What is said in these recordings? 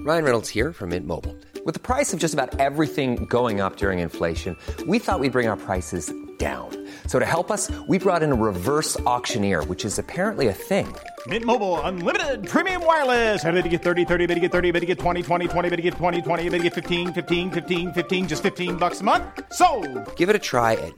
Ryan Reynolds here from Mint Mobile. With the price of just about everything going up during inflation, we thought we'd bring our prices down. So to help us, we brought in a reverse auctioneer, which is apparently a thing. Mint Mobile Unlimited Premium Wireless. How to get 30, 30, bit to get 30, bit to get 20, 20, 20, bit to get 20, 20, bit to get 15, 15, 15, 15, just $15 a month? Sold! Give it a try at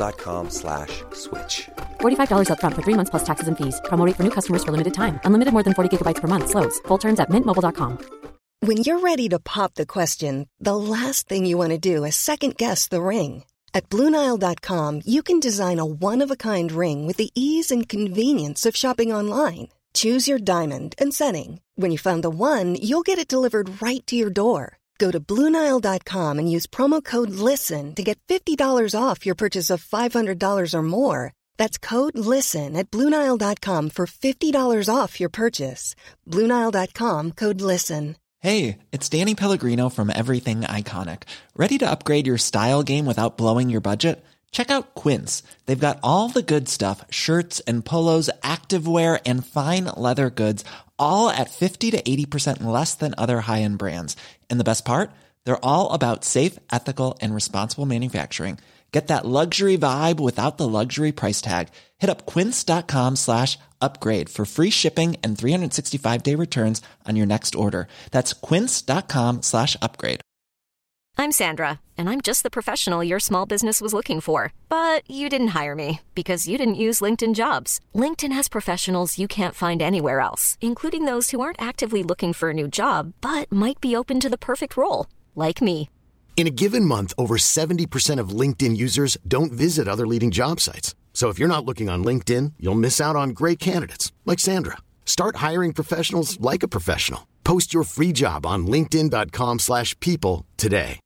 mintmobile.com/switch. $45 up front for 3 months plus taxes and fees. Promo rate for new customers for limited time. Unlimited more than 40 gigabytes per month. Slows full terms at mintmobile.com. When you're ready to pop the question, the last thing you want to do is second-guess the ring. At BlueNile.com, you can design a one-of-a-kind ring with the ease and convenience of shopping online. Choose your diamond and setting. When you find the one, you'll get it delivered right to your door. Go to BlueNile.com and use promo code LISTEN to get $50 off your purchase of $500 or more. That's code LISTEN at BlueNile.com for $50 off your purchase. BlueNile.com, code LISTEN. Hey, it's Danny Pellegrino from Everything Iconic. Ready to upgrade your style game without blowing your budget? Check out Quince. They've got all the good stuff, shirts and polos, activewear, and fine leather goods, all at 50 to 80% less than other high-end brands. And the best part? They're all about safe, ethical, and responsible manufacturing. Get that luxury vibe without the luxury price tag. Hit up quince.com/upgrade for free shipping and 365-day returns on your next order. That's quince.com/upgrade. I'm Sandra, and I'm just the professional your small business was looking for. But you didn't hire me because you didn't use LinkedIn Jobs. LinkedIn has professionals you can't find anywhere else, including those who aren't actively looking for a new job, but might be open to the perfect role, like me. In a given month, over 70% of LinkedIn users don't visit other leading job sites. So if you're not looking on LinkedIn, you'll miss out on great candidates like Sandra. Start hiring professionals like a professional. Post your free job on linkedin.com/people today.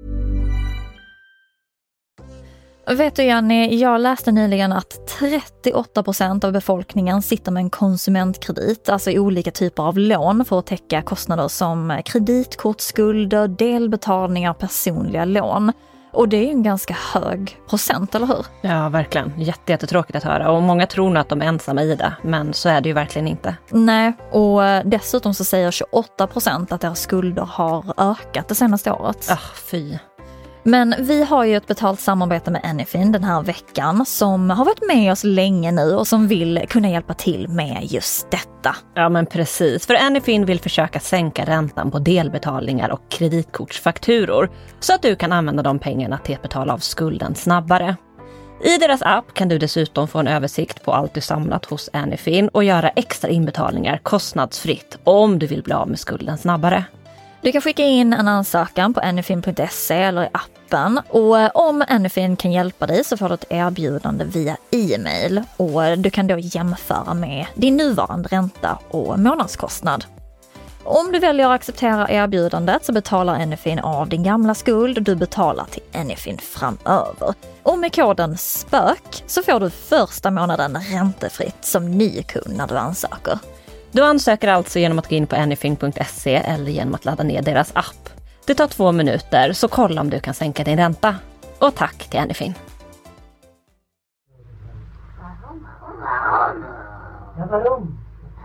Vet du Jenny, jag läste nyligen att 38% av befolkningen sitter med en konsumentkredit, alltså olika typer av lån för att täcka kostnader som kreditkortsskulder, delbetalningar, personliga lån. Och det är ju en ganska hög procent, eller hur? Ja, verkligen. Jättetråkigt att höra. Och många tror nog att de är ensamma i det, men så är det ju verkligen inte. Nej, och dessutom så säger 28% att deras skulder har ökat det senaste året. Fy. Men vi har ju ett betalt samarbete med Anyfin den här veckan som har varit med oss länge nu och som vill kunna hjälpa till med just detta. Ja men precis, för Anyfin vill försöka sänka räntan på delbetalningar och kreditkortsfakturor så att du kan använda de pengarna till att betala av skulden snabbare. I deras app kan du dessutom få en översikt på allt du samlat hos Anyfin och göra extra inbetalningar kostnadsfritt om du vill bli av med skulden snabbare. Du kan skicka in en ansökan på anyfin.se eller i appen och om Anyfin kan hjälpa dig så får du ett erbjudande via e-mail och du kan då jämföra med din nuvarande ränta och månadskostnad. Om du väljer att acceptera erbjudandet så betalar Anyfin av din gamla skuld och du betalar till Anyfin framöver. Och med koden SPÖK så får du första månaden räntefritt som ny kund när du ansöker. Du ansöker alltså genom att gå in på anyfin.se eller genom att ladda ner deras app. Det tar 2 minuter, så kolla om du kan sänka din ränta. Och tack till Anyfin. Ja, warum?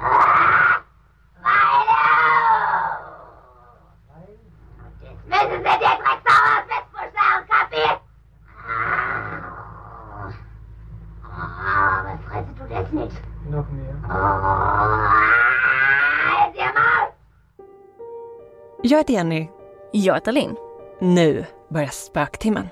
Müssen Sie dir Drecksauer Festvorstellen, Kapi? Was frisst du das nicht? Noch mehr. Jag heter Jenny. Jag heter Linn. Nu börjar spöktimmen.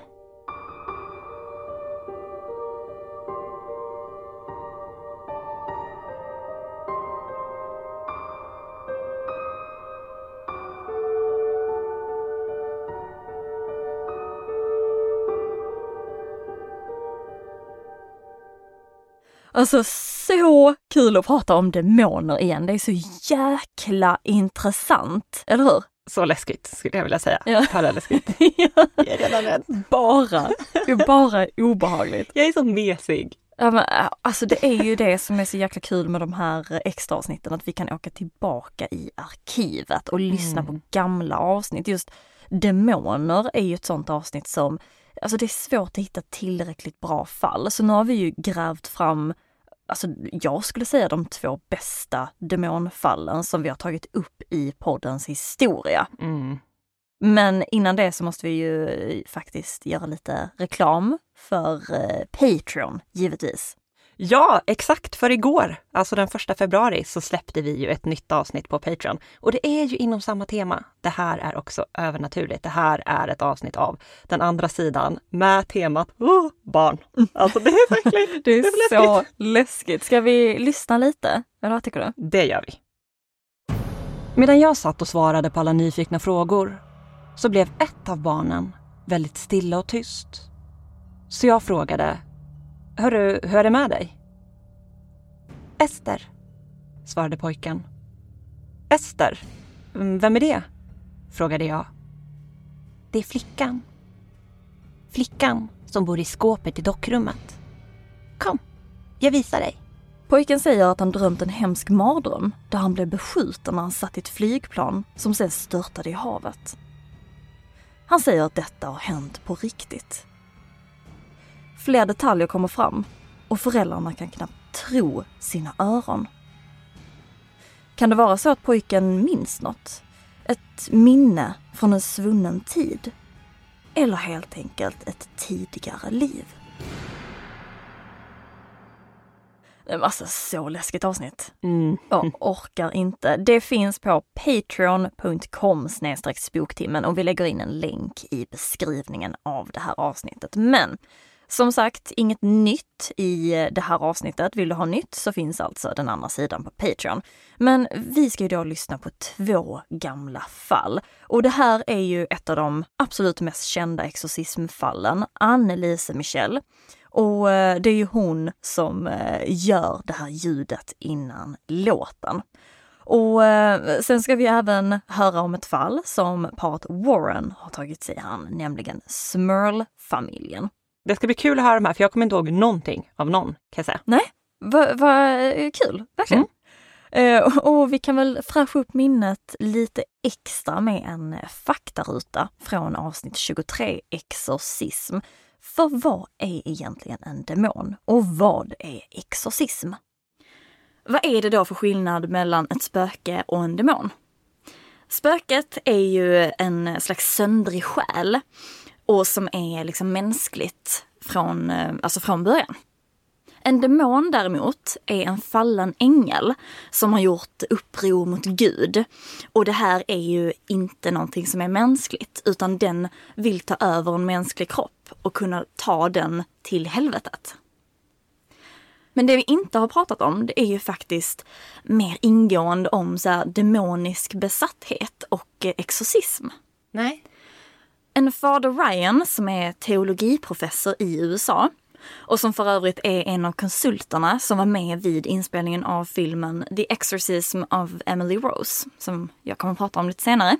Alltså så kul att prata om demoner igen. Det är så jäkla intressant, eller hur? Så läskigt skulle jag vilja säga. Ja. Hallå läskigt. Ja. Jag är redan rädd. Bara obehagligt. Jag är så mesig. Ja, men, alltså det är ju det som är så jäkla kul med de här extra avsnitten, att vi kan åka tillbaka i arkivet och lyssna på gamla avsnitt. Just demoner är ju ett sånt avsnitt som, alltså det är svårt att hitta tillräckligt bra fall. Så nu har vi ju grävt fram alltså jag skulle säga de 2 bästa demonfallen som vi har tagit upp i poddens historia. Men innan det så måste vi ju faktiskt göra lite reklam för Patreon, givetvis. Ja, exakt, för igår, alltså den 1 februari, så släppte vi ju ett nytt avsnitt på Patreon. Och det är ju inom samma tema. Det här är också övernaturligt. Det här är ett avsnitt av den andra sidan med temat barn. Alltså det är verkligen det är så läskigt. Ska vi lyssna lite? Eller vad tycker du? Det gör vi. Medan jag satt och svarade på alla nyfikna frågor så blev ett av barnen väldigt stilla och tyst. Så jag frågade: Hörru, hur är det med dig? Ester, svarade pojken. Ester? Vem är det? Frågade jag. Det är flickan. Flickan som bor i skåpet i dockrummet. Kom, jag visar dig. Pojken säger att han drömt en hemsk mardröm där han blev beskjuten när han satt i ett flygplan som sen störtade i havet. Han säger att detta har hänt på riktigt. Fler detaljer kommer fram och föräldrarna kan knappt tro sina öron. Kan det vara så att pojken minns något? Ett minne från en svunnen tid? Eller helt enkelt ett tidigare liv? Det var alltså så läskigt avsnitt. Jag orkar inte. Det finns på patreon.com/spoktimmen och vi lägger in en länk i beskrivningen av det här avsnittet. Men som sagt, inget nytt i det här avsnittet. Vill du ha nytt så finns alltså den andra sidan på Patreon. Men vi ska ju då lyssna på 2 gamla fall. Och det här är ju ett av de absolut mest kända exorcismfallen. Annelise Michel. Och det är ju hon som gör det här ljudet innan låten. Och sen ska vi även höra om ett fall som paret Warren har tagit sig an, nämligen Smurl-familjen. Det ska bli kul att höra de här, för jag kommer inte ihåg någonting av någon, kan jag säga. Nej, vad kul, verkligen. Och vi kan väl fräscha upp minnet lite extra med en faktaruta från avsnitt 23, exorcism. För vad är egentligen en demon? Och vad är exorcism? Vad är det då för skillnad mellan ett spöke och en demon? Spöket är ju en slags söndrig själ och som är liksom mänskligt från början. En demon däremot är en fallen ängel som har gjort uppror mot Gud. Och det här är ju inte någonting som är mänskligt, utan den vill ta över en mänsklig kropp och kunna ta den till helvetet. Men det vi inte har pratat om, det är ju faktiskt mer ingående om så här demonisk besatthet och exorcism. Nej. En fader Ryan som är teologiprofessor i USA och som för övrigt är en av konsulterna som var med vid inspelningen av filmen The Exorcism of Emily Rose, som jag kommer att prata om lite senare.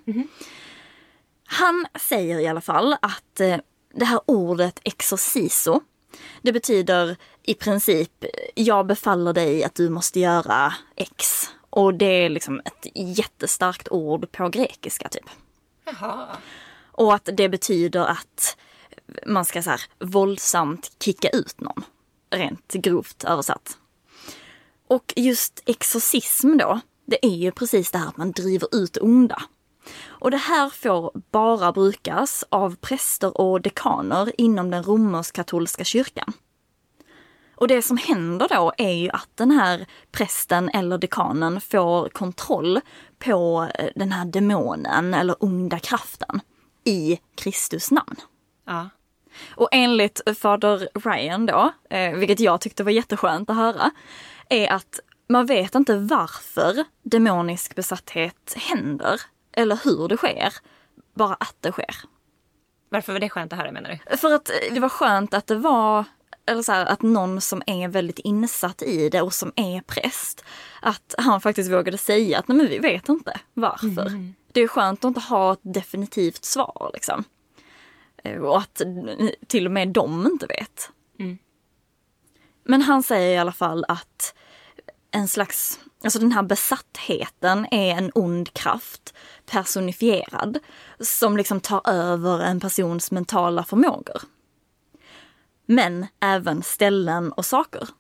Han säger i alla fall att det här ordet exorciso, det betyder i princip jag befaller dig att du måste göra X. Och det är liksom ett jättestarkt ord på grekiska typ. Jaha. Och att det betyder att man ska så här våldsamt kicka ut någon. Rent grovt översatt. Och just exorcism då, det är ju precis det här att man driver ut onda. Och det här får bara brukas av präster och dekaner inom den romersk-katolska kyrkan. Och det som händer då är ju att den här prästen eller dekanen får kontroll på den här demonen eller onda kraften i Kristus namn. Ja. Och enligt fader Ryan då, vilket jag tyckte var jätteskönt att höra, är att man vet inte varför demonisk besatthet händer eller hur det sker, bara att det sker. Varför var det skönt att höra, menar du? För att det var skönt att det var, eller så här, att någon som är väldigt insatt i det och som är präst, att han faktiskt vågade säga att nej, men vi vet inte varför. Det är skönt att inte ha ett definitivt svar liksom. Och att till och med de inte vet. Men han säger i alla fall att en slags, alltså den här besattheten är en ond kraft personifierad som liksom tar över en persons mentala förmågor. Men även ställen och saker.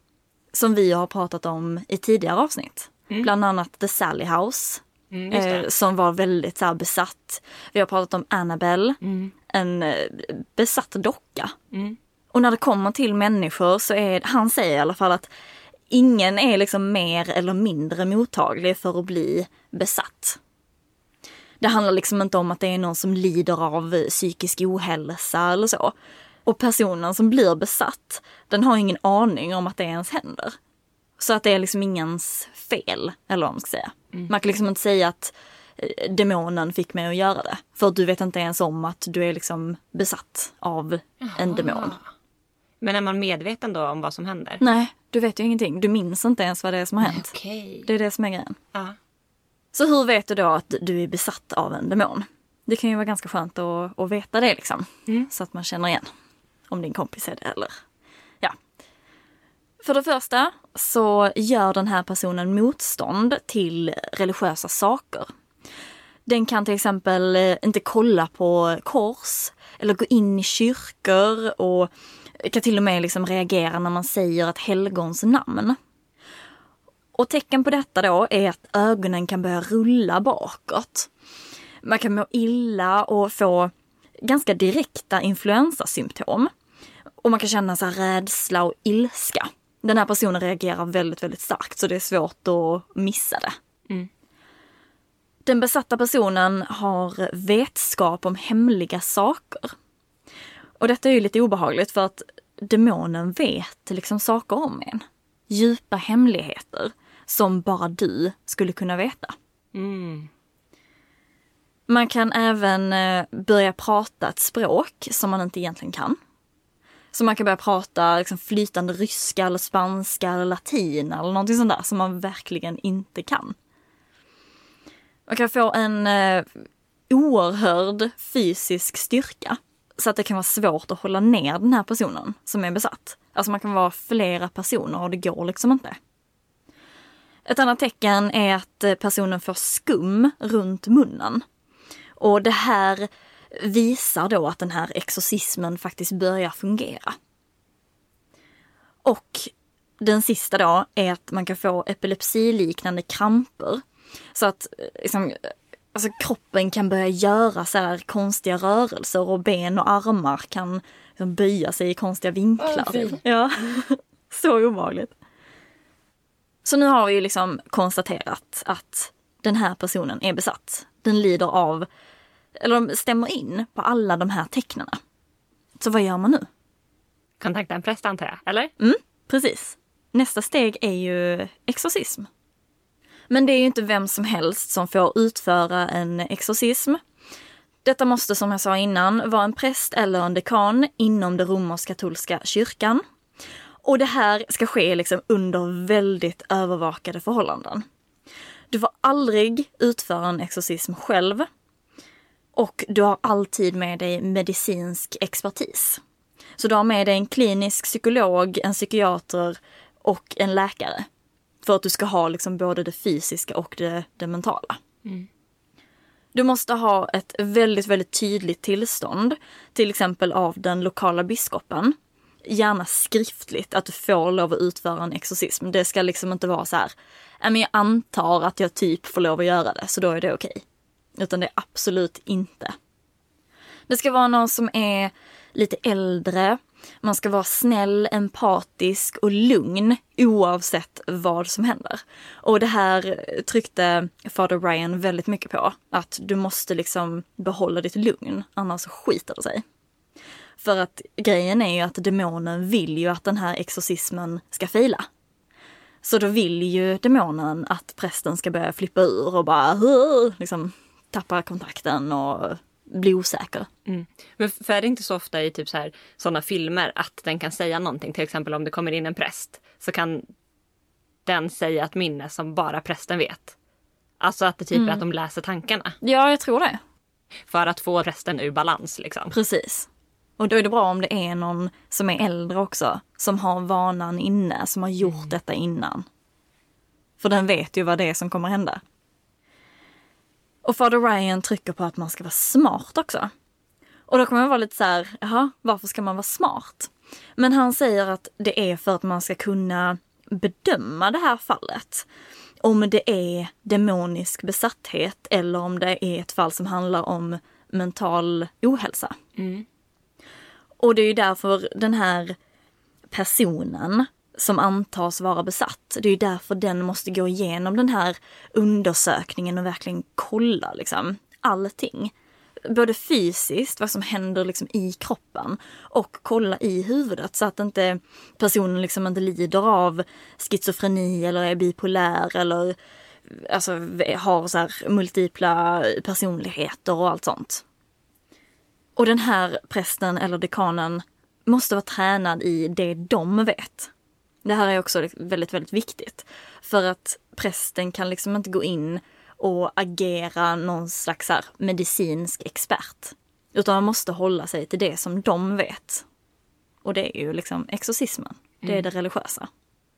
som vi har pratat om i tidigare avsnitt. Bland annat The Sally House. Som var väldigt så här besatt. Vi har pratat om Annabelle. En besatt docka. Och när det kommer till människor så är, han säger i alla fall att ingen är liksom mer eller mindre mottaglig för att bli besatt. Det handlar liksom inte om att det är någon som lider av psykisk ohälsa eller så. Och personen som blir besatt, den har ingen aning om att det ens händer. Så att det är liksom ingens fel, eller vad man ska säga. Man kan liksom inte säga att demonen fick mig att göra det. För du vet inte ens om att du är liksom besatt av en demon. Men är man medveten då om vad som händer? Nej, du vet ju ingenting. Du minns inte ens vad det är som har hänt. Okay. Det är det som är grejen. Ja. Så hur vet du då att du är besatt av en demon? Det kan ju vara ganska skönt att veta det liksom. Så att man känner igen om din kompis är det eller... Ja. För det första så gör den här personen motstånd till religiösa saker. Den kan till exempel inte kolla på kors eller gå in i kyrkor och kan till och med liksom reagera när man säger ett helgons namn. Och tecken på detta då är att ögonen kan börja rulla bakåt. Man kan må illa och få ganska direkta influensasymptom. Och man kan känna så här rädsla och ilska. Den här personen reagerar väldigt, väldigt starkt så det är svårt att missa det. Den besatta personen har vetskap om hemliga saker. Och detta är ju lite obehagligt för att demonen vet liksom saker om en. Djupa hemligheter som bara du skulle kunna veta. Man kan även börja prata ett språk som man inte egentligen kan. Så man kan börja prata liksom flytande ryska eller spanska eller latin eller någonting sånt där som man verkligen inte kan. Man kan få en oerhörd fysisk styrka så att det kan vara svårt att hålla ner den här personen som är besatt. Alltså man kan vara flera personer och det går liksom inte. Ett annat tecken är att personen får skum runt munnen. Och det här visar då att den här exorcismen faktiskt börjar fungera. Och den sista då är att man kan få epilepsiliknande kramper. Så att liksom, alltså kroppen kan börja göra så här konstiga rörelser och ben och armar kan liksom böja sig i konstiga vinklar. Ja, så obehagligt. Så nu har vi ju liksom konstaterat att den här personen är besatt. Den lider av, eller de stämmer in på alla de här tecknen. Så vad gör man nu? Kontakta en präst antar jag, eller? Precis. Nästa steg är ju exorcism. Men det är ju inte vem som helst som får utföra en exorcism. Detta måste, som jag sa innan, vara en präst eller en dekan inom den romersk-katolska kyrkan. Och det här ska ske liksom under väldigt övervakade förhållanden. Du får aldrig utföra en exorcism själv. Och du har alltid med dig medicinsk expertis. Så du har med dig en klinisk psykolog, en psykiater och en läkare. För att du ska ha liksom både det fysiska och det mentala. Du måste ha ett väldigt, väldigt tydligt tillstånd. Till exempel av den lokala biskopen. Gärna skriftligt att du får lov att utföra en exorcism. Det ska liksom inte vara så här. Men jag antar att jag typ får lov att göra det. Så då är det okej. Utan det är absolut inte. Det ska vara någon som är lite äldre. Man ska vara snäll, empatisk och lugn oavsett vad som händer. Och det här tryckte Father Ryan väldigt mycket på. Att du måste liksom behålla ditt lugn, annars skiter det sig. För att grejen är ju att demonen vill ju att den här exorcismen ska fejla. Så då vill ju demonen att prästen ska börja flippa ur och bara liksom tappa kontakten och bli osäker. Men för är det inte så ofta i typ så här sådana filmer att den kan säga någonting? Till exempel om det kommer in en präst så kan den säga ett minne som bara prästen vet. Alltså att det typ är att de läser tankarna. Ja, jag tror det. För att få prästen ur balans liksom. Precis. Och då är det bra om det är någon som är äldre också. Som har vanan inne, som har gjort detta innan. För den vet ju vad det är som kommer hända. Och Father Ryan trycker på att man ska vara smart också. Och då kommer man vara lite så här, jaha, varför ska man vara smart? Men han säger att det är för att man ska kunna bedöma det här fallet. Om det är demonisk besatthet eller om det är ett fall som handlar om mental ohälsa. Och det är ju därför den här personen som antas vara besatt, det är ju därför den måste gå igenom den här undersökningen och verkligen kolla liksom allting. Både fysiskt, vad som händer liksom i kroppen, och kolla i huvudet så att inte personen liksom inte lider av schizofreni eller är bipolär eller alltså har så här multipla personligheter och allt sånt. Och den här prästen eller dekanen måste vara tränad i det de vet. Det här är också väldigt, väldigt viktigt. För att prästen kan liksom inte gå in och agera någon slags här medicinsk expert. Utan man måste hålla sig till det som de vet. Och det är ju liksom exorcismen. Det är det religiösa.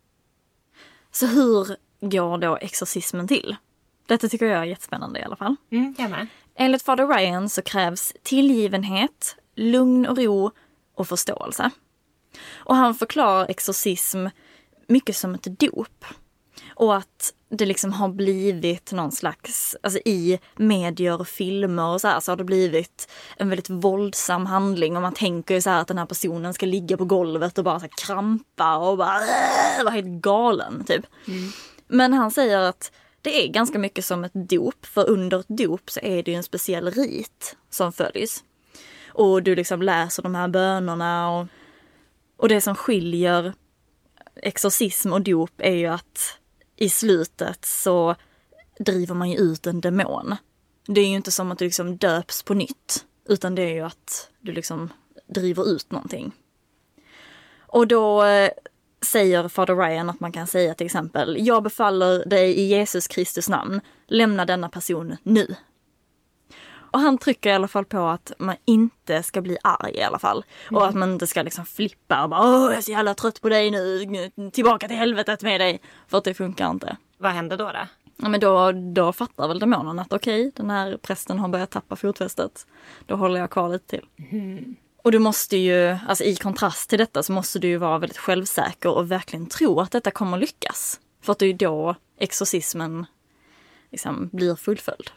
Så hur går då exorcismen till? Detta tycker jag är jättespännande i alla fall. Jag med. Enligt Father Ryan så krävs tillgivenhet, lugn och ro och förståelse. Och han förklarar exorcism mycket som ett dop. Och att det liksom har blivit någon slags, alltså i medier och filmer och så här, så har det blivit en väldigt våldsam handling. Och man tänker ju så här att den här personen ska ligga på golvet och bara så här krampa och bara vara helt galen typ. Men han säger att det är ganska mycket som ett dop, för under ett dop så är det ju en speciell rit som följs. Och du liksom läser de här bönerna och det som skiljer exorcism och dop är ju att i slutet så driver man ju ut en demon. Det är ju inte som att du liksom döps på nytt, utan det är ju att du liksom driver ut någonting. Och då säger Father Ryan att man kan säga till exempel: jag befaller dig i Jesus Kristus namn, lämna denna person nu. Och han trycker i alla fall på att man inte ska bli arg i alla fall. Och att man inte ska liksom flippa och bara jag är så jävla trött på dig nu, tillbaka till helvetet med dig. För att det funkar inte. Vad händer då? Ja, men då fattar väl demonen att okej, den här prästen har börjat tappa fotfästet. Då håller jag kvar lite till. Och du måste ju, alltså i kontrast till detta så måste du ju vara väldigt självsäker och verkligen tro att detta kommer lyckas. För att det är ju då exorcismen liksom blir fullföljd.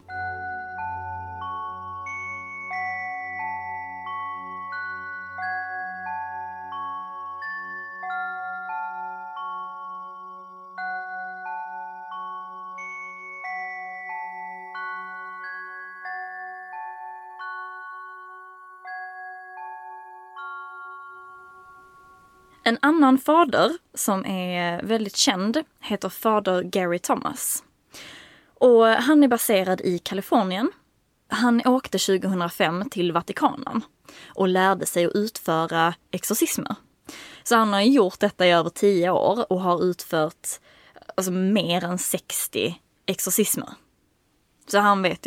En annan fader som är väldigt känd heter fader Gary Thomas. Och han är baserad i Kalifornien. Han åkte 2005 till Vatikanen och lärde sig att utföra exorcismer. Så han har gjort detta i över 10 år och har utfört alltså mer än 60 exorcismer. Så han vet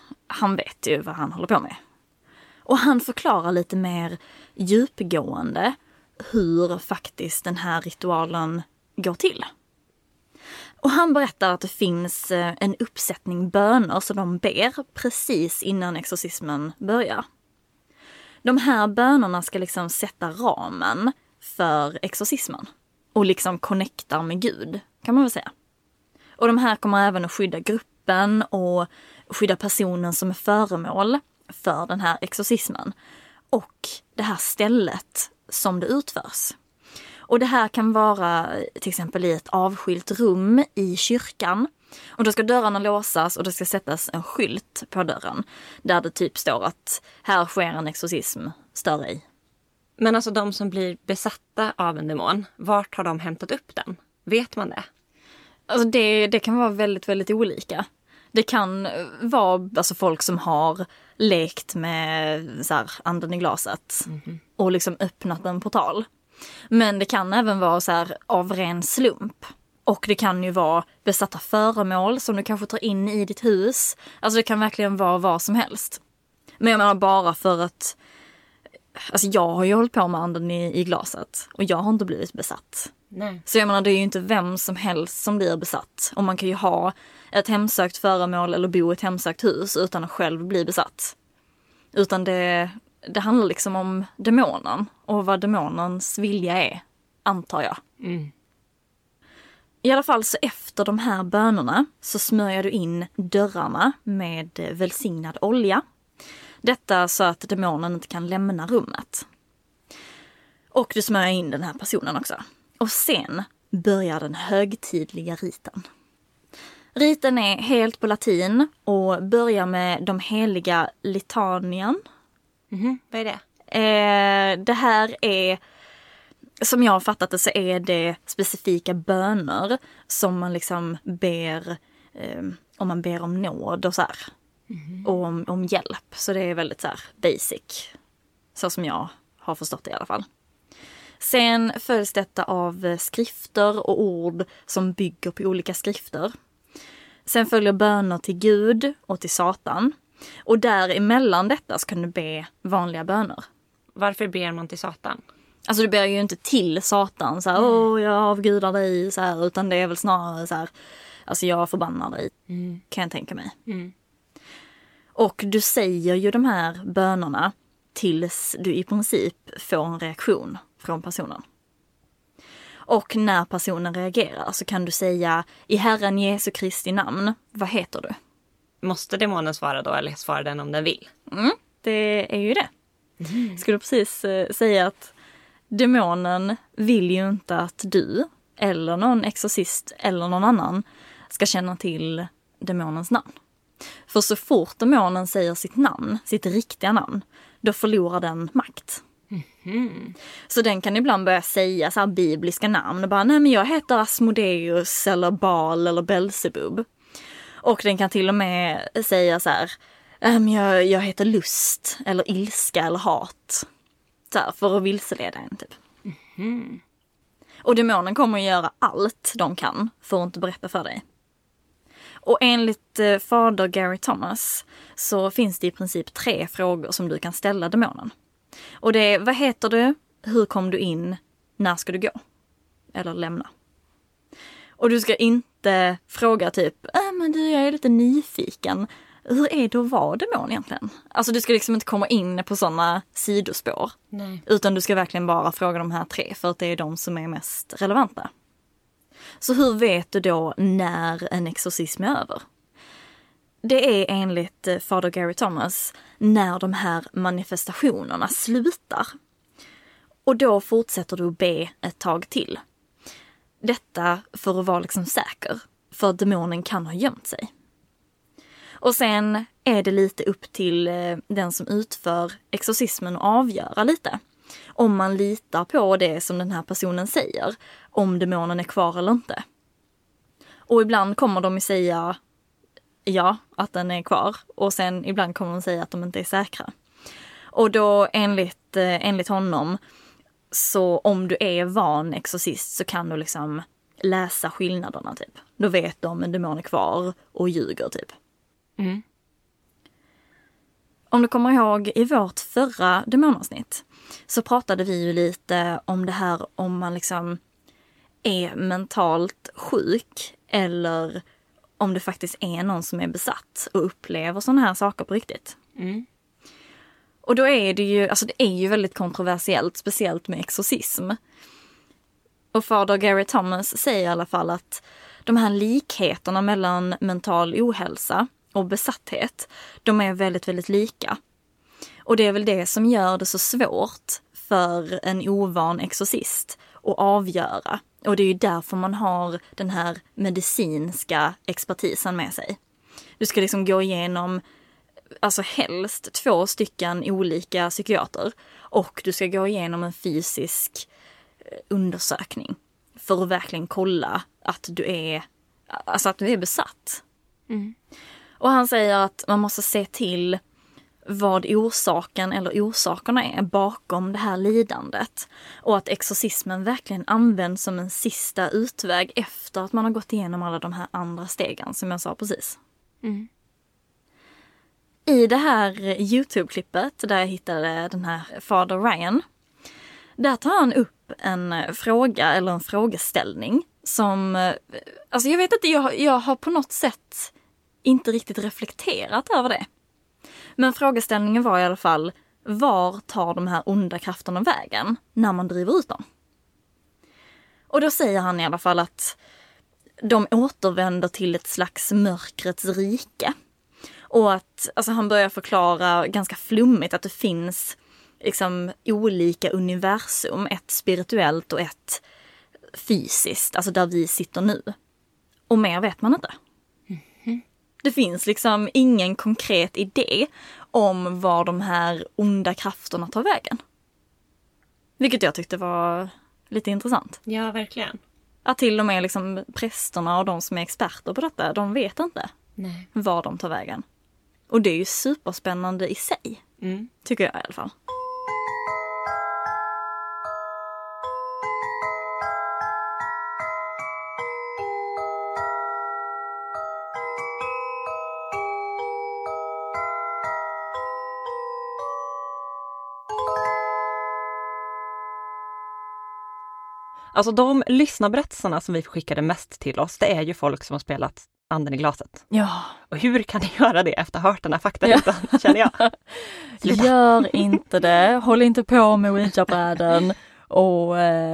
ju vad han håller på med. Och han förklarar lite mer djupgående hur faktiskt den här ritualen går till. Och han berättar att det finns en uppsättning böner som de ber precis innan exorcismen börjar. De här bönerna ska liksom sätta ramen för exorcismen och liksom connectar med Gud, kan man väl säga. Och de här kommer även att skydda gruppen och skydda personen som är föremål för den här exorcismen och det här stället som det utförs. Och det här kan vara till exempel i ett avskilt rum i kyrkan. Och då ska dörrarna låsas och det ska sättas en skylt på dörren där det typ står att här sker en exorcism, stör ej. Men alltså de som blir besatta av en demon, vart har de hämtat upp den? Vet man det? Alltså det kan vara väldigt, väldigt olika. Det kan vara alltså folk som har lekt med så här, anden i glaset och liksom öppnat en portal. Men det kan även vara så här, av ren slump. Och det kan ju vara besatta föremål som du kanske tar in i ditt hus. Alltså det kan verkligen vara vad som helst. Men jag menar bara för att alltså jag har ju hållit på med anden i glaset och jag har inte blivit besatt. Nej. Så jag menar det är ju inte vem som helst som blir besatt. Och man kan ju ha ett hemsökt föremål eller bo i ett hemsökt hus utan att själv bli besatt. Utan det handlar liksom om demonen och vad demonens vilja är, antar jag. I alla fall så efter de här bönerna så smörjer du in dörrarna med välsignad olja. Detta så att demonen inte kan lämna rummet. Och du smörjer in den här personen också. Och sen börjar den högtidliga riten. Riten är helt på latin och börjar med de heliga litanian. Vad är det? Det här är, som jag har fattat det, så är det specifika böner som man liksom ber, om man ber om nåd och så här. Och om hjälp. Så det är väldigt så här basic. Så som jag har förstått det i alla fall. Sen följs detta av skrifter och ord som bygger på olika skrifter. Sen följer böner till Gud och till Satan. Och däremellan detta så kan du be vanliga böner. Varför ber man till Satan? Alltså du ber ju inte till Satan så här, jag avgudar dig så här, utan det är väl snarare så här, alltså jag förbannar dig, kan jag tänka mig. Och du säger ju de här bönerna tills du i princip får en reaktion från personen. Och när personen reagerar så kan du säga, i Herren Jesu Kristi namn, vad heter du? Måste demonen svara då eller svarar den om den vill? Det är ju det. Skulle precis säga att demonen vill ju inte att du eller någon exorcist eller någon annan ska känna till demonens namn. För så fort demonen säger sitt namn, sitt riktiga namn, då förlorar den makt. Så den kan ibland börja säga så här bibliska namn och bara, nej men jag heter Asmodeus eller Baal eller Belzebub. Och den kan till och med säga så här, jag heter lust eller ilska eller hat. Så här, för att vilseleda en typ. Och demonen kommer att göra allt de kan för att inte berätta för dig. Och enligt fader Gary Thomas så finns det i princip 3 frågor som du kan ställa demonen. Och det är, vad heter du? Hur kom du in? När ska du gå? Eller lämna? Och du ska inte fråga typ, men du, jag är lite nyfiken. Hur är det att vara demon egentligen? Alltså du ska liksom inte komma in på sådana sidospår. Nej. Utan du ska verkligen bara fråga de här 3 för att det är de som är mest relevanta. Så hur vet du då när en exorcism är över? Det är enligt fader Gary Thomas när de här manifestationerna slutar. Och då fortsätter du att be ett tag till. Detta för att vara liksom säker. För att demonen kan ha gömt sig. Och sen är det lite upp till den som utför exorcismen att avgöra lite. Om man litar på det som den här personen säger. Om demonen är kvar eller inte. Och ibland kommer de att säga ja, att den är kvar. Och sen ibland kommer de säga att de inte är säkra. Och då enligt honom, så om du är van exorcist så kan du liksom läsa skillnaderna typ. Då vet du om en demon är kvar och ljuger typ. Om du kommer ihåg i vårt förra demonavsnitt så pratade vi ju lite om det här om man liksom är mentalt sjuk eller om det faktiskt är någon som är besatt och upplever sådana här saker på riktigt. Och då är det ju, alltså det är ju väldigt kontroversiellt, speciellt med exorcism. Och fader Gary Thomas säger i alla fall att de här likheterna mellan mental ohälsa och besatthet, de är väldigt, väldigt lika. Och det är väl det som gör det så svårt för en ovan exorcist att avgöra. Och det är ju därför man har den här medicinska expertisen med sig. Du ska liksom gå igenom, alltså helst 2 stycken olika psykiater. Och du ska gå igenom en fysisk undersökning för att verkligen kolla att du är besatt. Och han säger att man måste se till vad orsaken eller orsakerna är bakom det här lidandet. Och att exorcismen verkligen används som en sista utväg efter att man har gått igenom alla de här andra stegen som jag sa precis. I det här YouTube-klippet där jag hittade den här fader Ryan, där tar han upp en fråga eller en frågeställning som, alltså jag vet inte, jag har på något sätt inte riktigt reflekterat över det. Men frågeställningen var i alla fall, var tar de här onda krafterna vägen när man driver ut dem? Och då säger han i alla fall att de återvänder till ett slags mörkrets rike. Och att alltså, han börjar förklara ganska flummigt att det finns liksom olika universum. Ett spirituellt och ett fysiskt, alltså där vi sitter nu. Och mer vet man inte. Det finns liksom ingen konkret idé om var de här onda krafterna tar vägen. Vilket jag tyckte var lite intressant. Ja, verkligen. Att till och med liksom prästerna och de som är experter på detta, de vet inte var de tar vägen. Och det är ju superspännande i sig. Tycker jag i alla fall. Alltså de lyssnarberättelserna som vi skickade mest till oss, det är ju folk som har spelat Anden i glaset. Ja. Och hur kan ni göra det efter att ha hört den här faktarutan, känner jag? Gör inte det. Håll inte på med Ouija-bräden. Och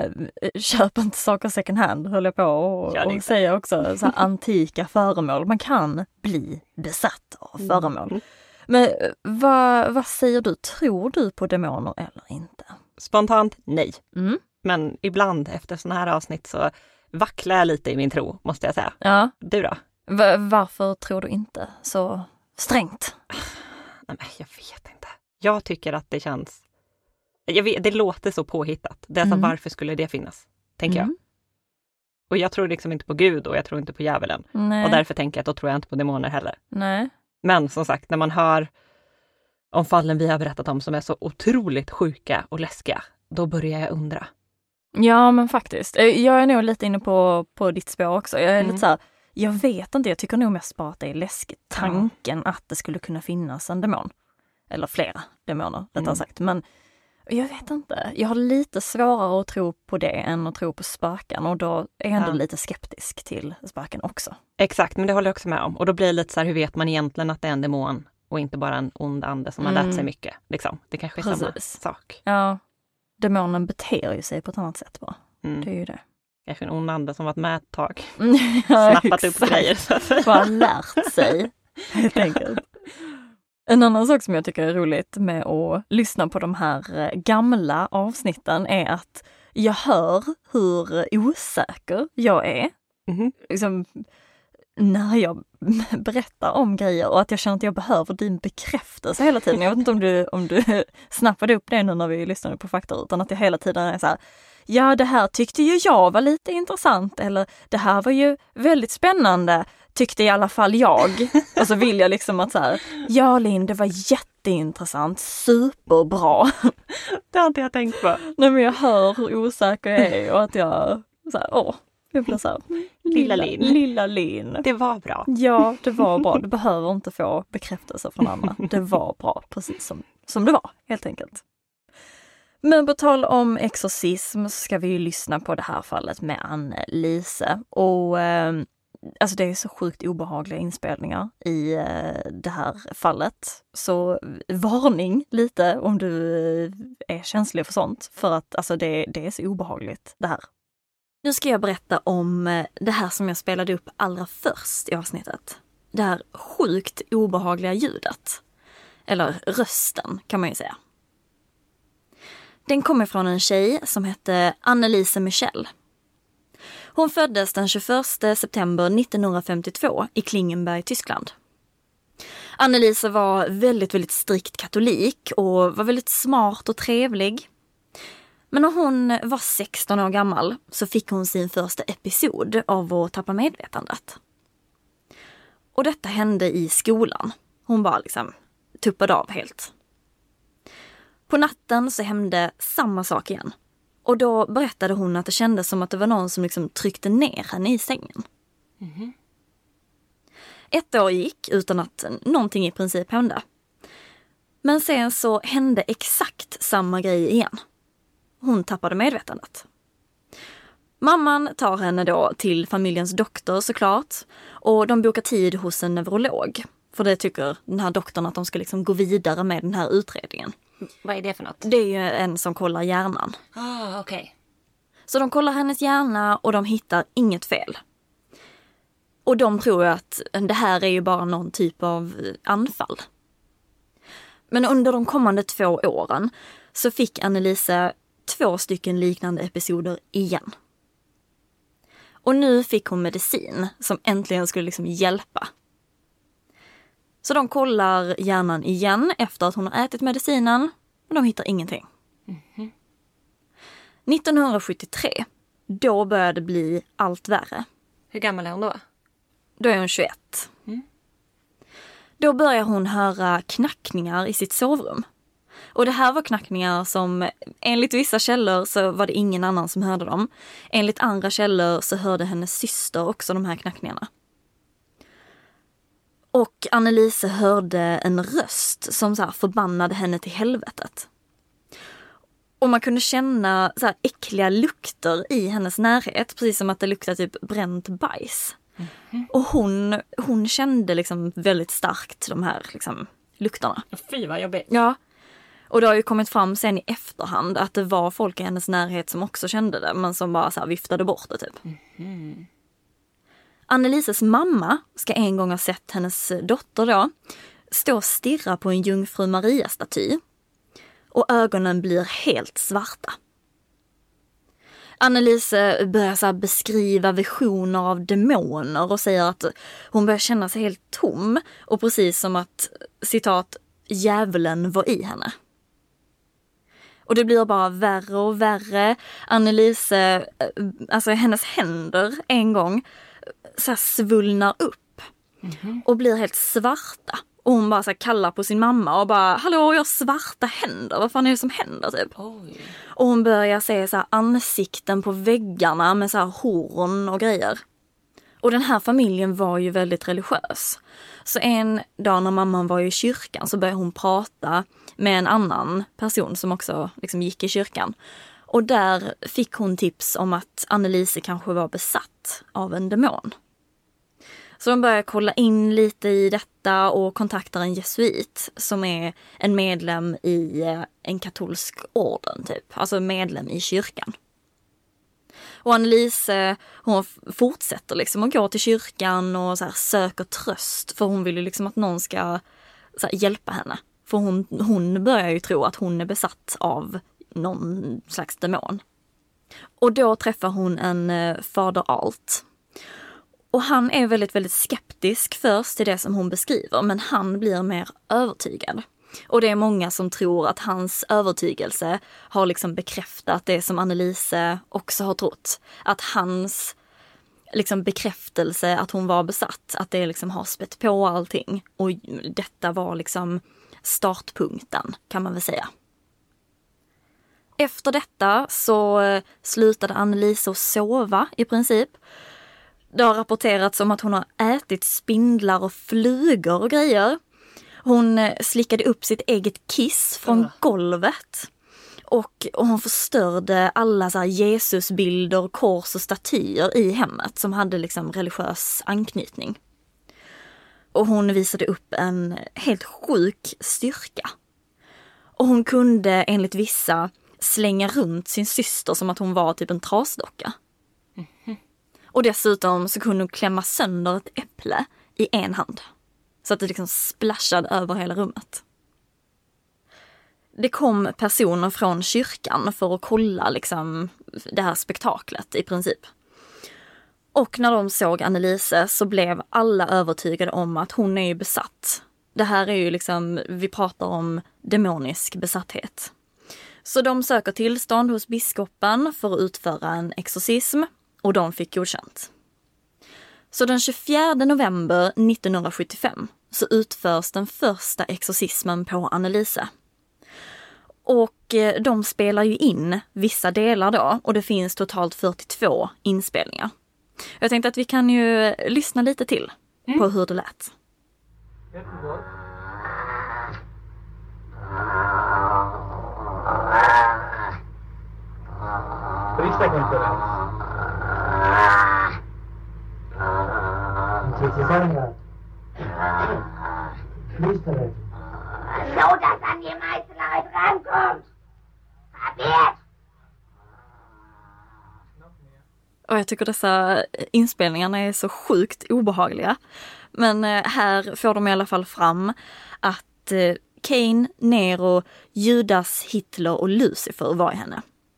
köp inte saker second hand, höll jag på och säga också. Så här, antika föremål. Man kan bli besatt av föremål. Men vad säger du? Tror du på demoner eller inte? Spontant nej. Men ibland efter såna här avsnitt så vacklar jag lite i min tro, måste jag säga. Ja. Du då? Varför tror du inte så strängt? Nej, men jag vet inte. Jag tycker att det känns... det låter så påhittat. Det är så, varför skulle det finnas? Tänker jag. Och jag tror liksom inte på Gud och jag tror inte på djävulen. Nej. Och därför tänker jag att då tror jag inte på demoner heller. Nej. Men som sagt, när man hör om fallen vi har berättat om som är så otroligt sjuka och läskiga, då börjar jag undra. Ja, men faktiskt. Jag är nog lite inne på ditt spår också. Jag är lite så här, jag vet inte, jag tycker nog mest bara att det är läskigt. Tanken att det skulle kunna finnas en demon. Eller flera demoner, rättare sagt. Men jag vet inte. Jag har lite svårare att tro på det än att tro på spöken. Och då är jag ändå lite skeptisk till spöken också. Exakt, men det håller jag också med om. Och då blir det lite så här, hur vet man egentligen att det är en demon och inte bara en ond ande som har lärt sig mycket? Liksom. Det kanske är samma sak. Ja. Demonen beter ju sig på ett annat sätt bara. Det är ju det. Kanske en ond ande som varit med ett tag. Snappat upp grejer. Bara lärt sig, helt enkelt. En annan sak som jag tycker är roligt med att lyssna på de här gamla avsnitten är att jag hör hur osäker jag är. Liksom, när jag berättar om grejer och att jag känner att jag behöver din bekräftelse hela tiden. Jag vet inte om du snappade upp det nu när vi lyssnade på fakta, utan att jag hela tiden är så här, ja det här tyckte ju jag var lite intressant, eller det här var ju väldigt spännande, tyckte i alla fall jag. Och så vill jag liksom att så här, ja Linn, det var jätteintressant, superbra. Det har inte jag tänkt på. Nej, men jag hör hur osäker jag är och att jag så här, jag blir så här, lilla Linn. Det var bra. Ja, det var bra. Du behöver inte få bekräftelse från andra. Det var bra, precis som det var, helt enkelt. Men på tal om exorcism så ska vi ju lyssna på det här fallet med Anne-Lise. Och alltså det är så sjukt obehagliga inspelningar i det här fallet. Så varning lite om du är känslig för sånt. För att alltså det är så obehagligt det här. Nu ska jag berätta om det här som jag spelade upp allra först i avsnittet. Det här sjukt obehagliga ljudet. Eller rösten kan man ju säga. Den kommer från en tjej som hette Anne-Lise Michel. Hon föddes den 21 september 1952 i Klingenberg, Tyskland. Anne-Lise var väldigt, väldigt strikt katolik och var väldigt smart och trevlig. Men när hon var 16 år gammal så fick hon sin första episod av att tappa medvetandet. Och detta hände i skolan. Hon bara liksom tuppade av helt. På natten så hände samma sak igen. Och då berättade hon att det kändes som att det var någon som liksom tryckte ner henne i sängen. Ett år gick utan att någonting i princip hände. Men sen så hände exakt samma grej igen. Hon tappade medvetandet. Mamman tar henne då till familjens doktor såklart. Och de bokar tid hos en neurolog. För det tycker den här doktorn att de ska liksom gå vidare med den här utredningen. Vad är det för något? Det är ju en som kollar hjärnan. Okej. Så de kollar hennes hjärna och de hittar inget fel. Och de tror ju att det här är ju bara någon typ av anfall. Men under de kommande 2 åren så fick Annelise 2 stycken liknande episoder igen. Och nu fick hon medicin som äntligen skulle liksom hjälpa. Så de kollar hjärnan igen efter att hon har ätit medicinen, men de hittar ingenting. 1973, då började det bli allt värre. Hur gammal är hon då? Då är hon 21. Då börjar hon höra knackningar i sitt sovrum. Och det här var knackningar som, enligt vissa källor så var det ingen annan som hörde dem. Enligt andra källor så hörde hennes syster också de här knackningarna. Och Annelise hörde en röst som så här förbannade henne till helvetet. Och man kunde känna så här äckliga lukter i hennes närhet, precis som att det luktade typ bränt bajs. Och hon kände liksom väldigt starkt de här liksom lukterna. Fy vad jobbigt. Ja. Och det har ju kommit fram sen i efterhand att det var folk i hennes närhet som också kände det, men som bara så här viftade bort det typ. Annelises mamma ska en gång ha sett hennes dotter då stå och stirra på en jungfru Maria-staty. Och ögonen blir helt svarta. Annelise börjar så här beskriva visioner av demoner och säger att hon börjar känna sig helt tom. Och precis som att, citat, djävulen var i henne. Och det blir bara värre och värre. Annelise, alltså hennes händer en gång så här svullnar upp. Och blir helt svarta. Och hon bara så här kallar på sin mamma och bara, hallå, jag har svarta händer. Vad fan är det som händer typ? Oj. Och hon börjar se så här ansikten på väggarna med så här horn och grejer. Och den här familjen var ju väldigt religiös. Så en dag när mamman var i kyrkan så började hon prata med en annan person som också liksom gick i kyrkan. Och där fick hon tips om att Annelise kanske var besatt av en demon. Så de börjar kolla in lite i detta och kontaktar en jesuit som är en medlem i en katolsk orden typ. Alltså medlem i kyrkan. Och Annelise, hon fortsätter liksom att gå till kyrkan och så här söker tröst. För hon vill ju liksom att någon ska så här hjälpa henne. För hon börjar ju tro att hon är besatt av någon slags demon. Och då träffar hon en fader Alt. Och han är väldigt, väldigt skeptisk först till det som hon beskriver, men han blir mer övertygad. Och det är många som tror att hans övertygelse har liksom bekräftat det som Annelise också har trott. Att hans liksom bekräftelse att hon var besatt, att det liksom har spett på allting. Och detta var liksom startpunkten, kan man väl säga. Efter detta så slutade Annelise att sova i princip. Det har rapporterats om att hon har ätit spindlar och flugor och grejer. Hon slickade upp sitt eget kiss från golvet. Och hon förstörde alla så här Jesusbilder, kors och statyer i hemmet som hade liksom religiös anknytning. Och hon visade upp en helt sjuk styrka. Och hon kunde enligt vissa slänga runt sin syster som att hon var typ en trasdocka. Och dessutom så kunde hon klämma sönder ett äpple i en hand. Så att det liksom splashade över hela rummet. Det kom personer från kyrkan för att kolla liksom det här spektaklet i princip. Och när de såg Annelise så blev alla övertygade om att hon är ju besatt. Det här är ju liksom, vi pratar om demonisk besatthet. Så de söker tillstånd hos biskopen för att utföra en exorcism. Och de fick godkänt. Så den 24 november 1975 så utförs den första exorcismen på Annelise. Och de spelar ju in vissa delar då. Och det finns totalt 42 inspelningar. Jag tänkte att vi kan ju lyssna lite till på hur det lät. So, dass an die Meisterei rankommt. Kapiert? Och jag tycker dessa inspelningarna är så sjukt obehagliga. Men här får de i alla fall fram att Cain, Nero, Judas, Hitler och Lucifer var i henne.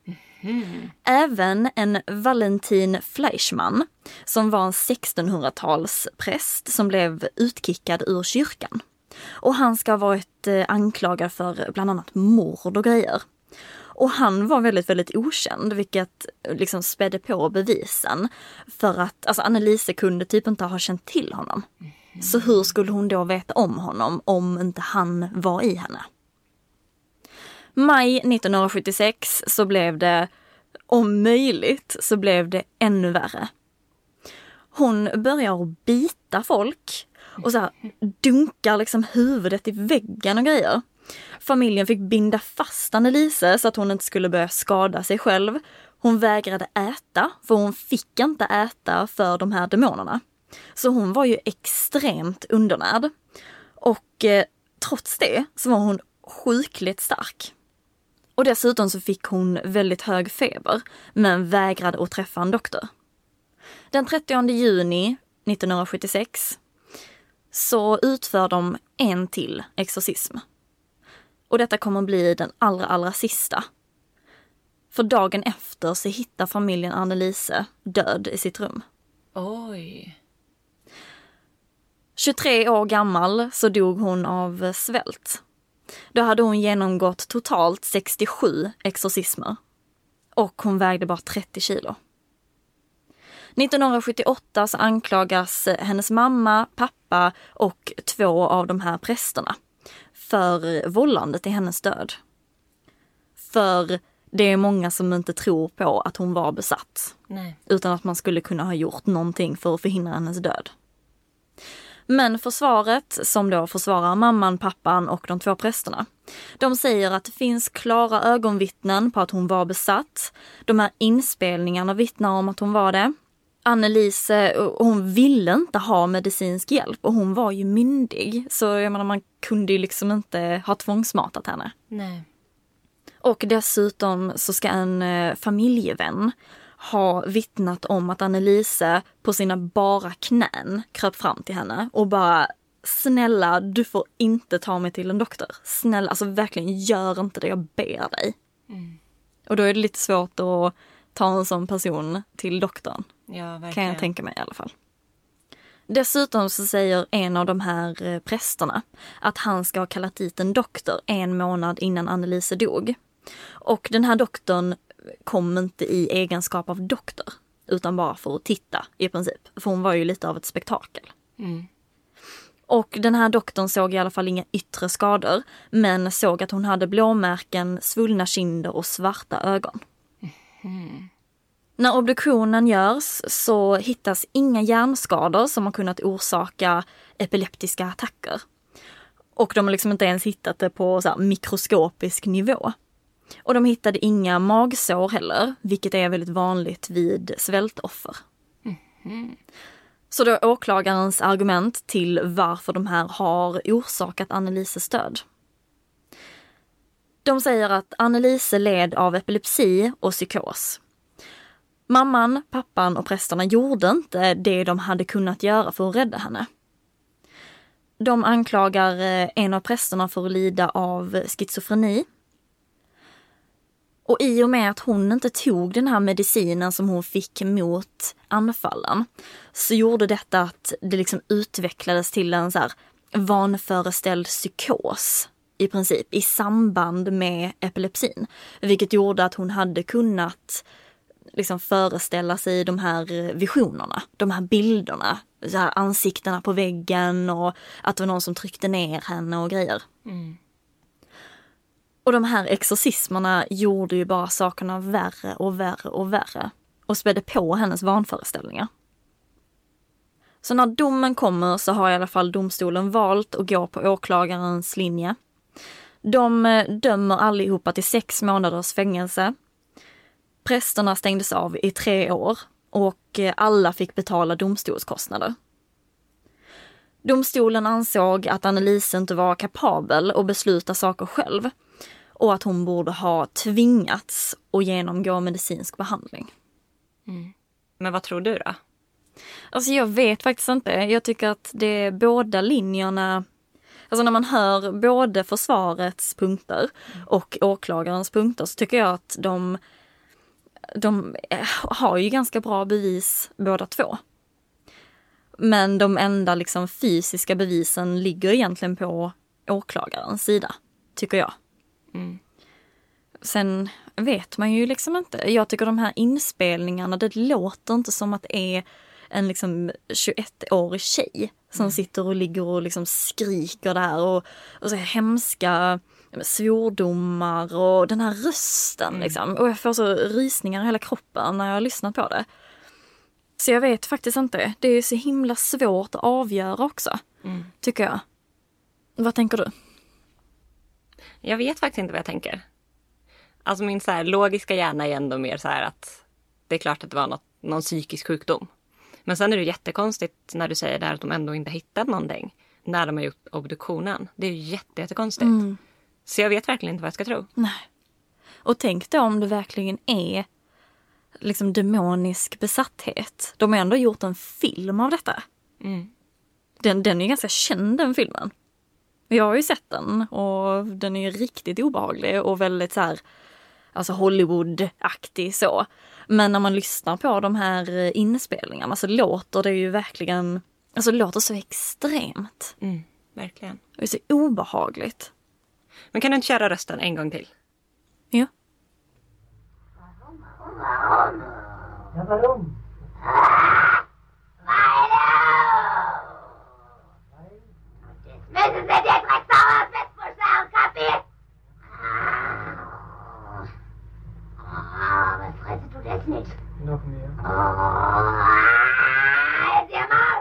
Även en Valentin Fleischmann som var en 1600-talspräst som blev utkickad ur kyrkan. Och han ska ha varit anklagad för bland annat mord och grejer. Och han var väldigt, väldigt okänd, vilket liksom spädde på bevisen. För att alltså Anneliese kunde typ inte ha känt till honom. Så hur skulle hon då veta om honom om inte han var i henne? Maj 1976 så blev det, om möjligt, så blev det ännu värre. Hon börjar bita folk och så här dunkar liksom huvudet i väggen och grejer. Familjen fick binda fast Anneliese så att hon inte skulle börja skada sig själv. Hon vägrade äta, för hon fick inte äta för de här demonerna. Så hon var ju extremt undernärd. Och trots det så var hon sjukligt stark. Och dessutom så fick hon väldigt hög feber, men vägrade att träffa en doktor. Den 30 juni 1976 så utför de en till exorcism. Och detta kommer att bli den allra sista. För dagen efter så hittar familjen Anneliese död i sitt rum. Oj. 23 år gammal så dog hon av svält. Då hade hon genomgått totalt 67 exorcismer. Och hon vägde bara 30 kilo. 1978 så anklagas hennes mamma, pappa och 2 av de här prästerna för vållande till hennes död. För det är många som inte tror på att hon var besatt. Nej. Utan att man skulle kunna ha gjort någonting för att förhindra hennes död. Men försvaret, som då försvarar mamman, pappan och de 2 prästerna, de säger att det finns klara ögonvittnen på att hon var besatt. De här inspelningarna vittnar om att hon var det. Anneliese, hon ville inte ha medicinsk hjälp och hon var ju myndig. Så jag menar, man kunde ju liksom inte ha tvångsmatat henne. Nej. Och dessutom så ska en familjevän ha vittnat om att Anneliese på sina bara knän kröp fram till henne och bara: snälla, du får inte ta mig till en doktor. Snälla, alltså verkligen, gör inte det, jag ber dig. Och då är det lite svårt att ta en sån person till doktorn. Ja, verkligen. Kan jag tänka mig i alla fall. Dessutom så säger en av de här prästerna att han ska ha kallat dit en doktor 1 månad innan Anneliese dog. Och den här doktorn kom inte i egenskap av doktor, utan bara för att titta i princip. För hon var ju lite av ett spektakel. Och den här doktorn såg i alla fall inga yttre skador, men såg att hon hade blåmärken, svullna kinder och svarta ögon. När obduktionen görs så hittas inga hjärnskador som har kunnat orsaka epileptiska attacker. Och de har liksom inte ens hittat det på så här mikroskopisk nivå. Och de hittade inga magsår heller, vilket är väldigt vanligt vid svältoffer. Så då är åklagarens argument till varför de här har orsakat Annelieses död. De säger att Anneliese led av epilepsi och psykos. Mamman, pappan och prästerna gjorde inte det de hade kunnat göra för att rädda henne. De anklagar en av prästerna för att lida av schizofreni. Och i och med att hon inte tog den här medicinen som hon fick mot anfallen, så gjorde detta att det liksom utvecklades till en så här vanföreställd psykos i princip i samband med epilepsin. Vilket gjorde att hon hade kunnat liksom föreställa sig de här visionerna, de här bilderna, så här ansiktena på väggen och att det var någon som tryckte ner henne och grejer. Och de här exorcismerna gjorde ju bara sakerna värre och värre och värre och spädde på hennes vanföreställningar. Så när domen kommer så har i alla fall domstolen valt att gå på åklagarens linje. De dömer allihopa till 6 månaders fängelse. Prästerna stängdes av i 3 år och alla fick betala domstolskostnader. Domstolen ansåg att Anneliese inte var kapabel att besluta saker själv och att hon borde ha tvingats att genomgå medicinsk behandling. Men vad tror du då? Alltså jag vet faktiskt inte. Jag tycker att det är båda linjerna. Alltså när man hör både försvarets punkter och åklagarens punkter så tycker jag att de har ju ganska bra bevis båda två. Men de enda liksom fysiska bevisen ligger egentligen på åklagarens sida, tycker jag. Sen vet man ju liksom inte. Jag tycker de här inspelningarna, det låter inte som att det är en liksom 21-årig tjej som sitter och ligger och liksom skriker där och så hemska svordomar och den här rösten liksom. Och jag får så rysningar i hela kroppen när jag har lyssnat på det. Så jag vet faktiskt inte. Det är så himla svårt att avgöra också, tycker jag. Vad tänker du? Jag vet faktiskt inte vad jag tänker. Alltså min så här logiska hjärna är ändå mer så här att det är klart att det var någon psykisk sjukdom. Men sen är det jättekonstigt när du säger där att de ändå inte hittat någonting när de har gjort obduktionen. Det är ju jättekonstigt. Så jag vet verkligen inte vad jag ska tro. Nej. Och tänk då om det verkligen är liksom demonisk besatthet. De har ändå gjort en film av detta. Den är ganska känd, den filmen. Jag har ju sett den och den är riktigt obehaglig och väldigt så här, alltså Hollywood-aktig så. Men när man lyssnar på de här inspelningarna så låter det ju verkligen, alltså det låter så extremt. Verkligen. Det är så obehagligt. Men kan du inte köra rösten en gång till? Ja. Ja, warum? Das müssen Sie dir direkt sauer Fettbuchstaben kapiert? Was frisst du das nicht? Noch mehr. Halt dir mal!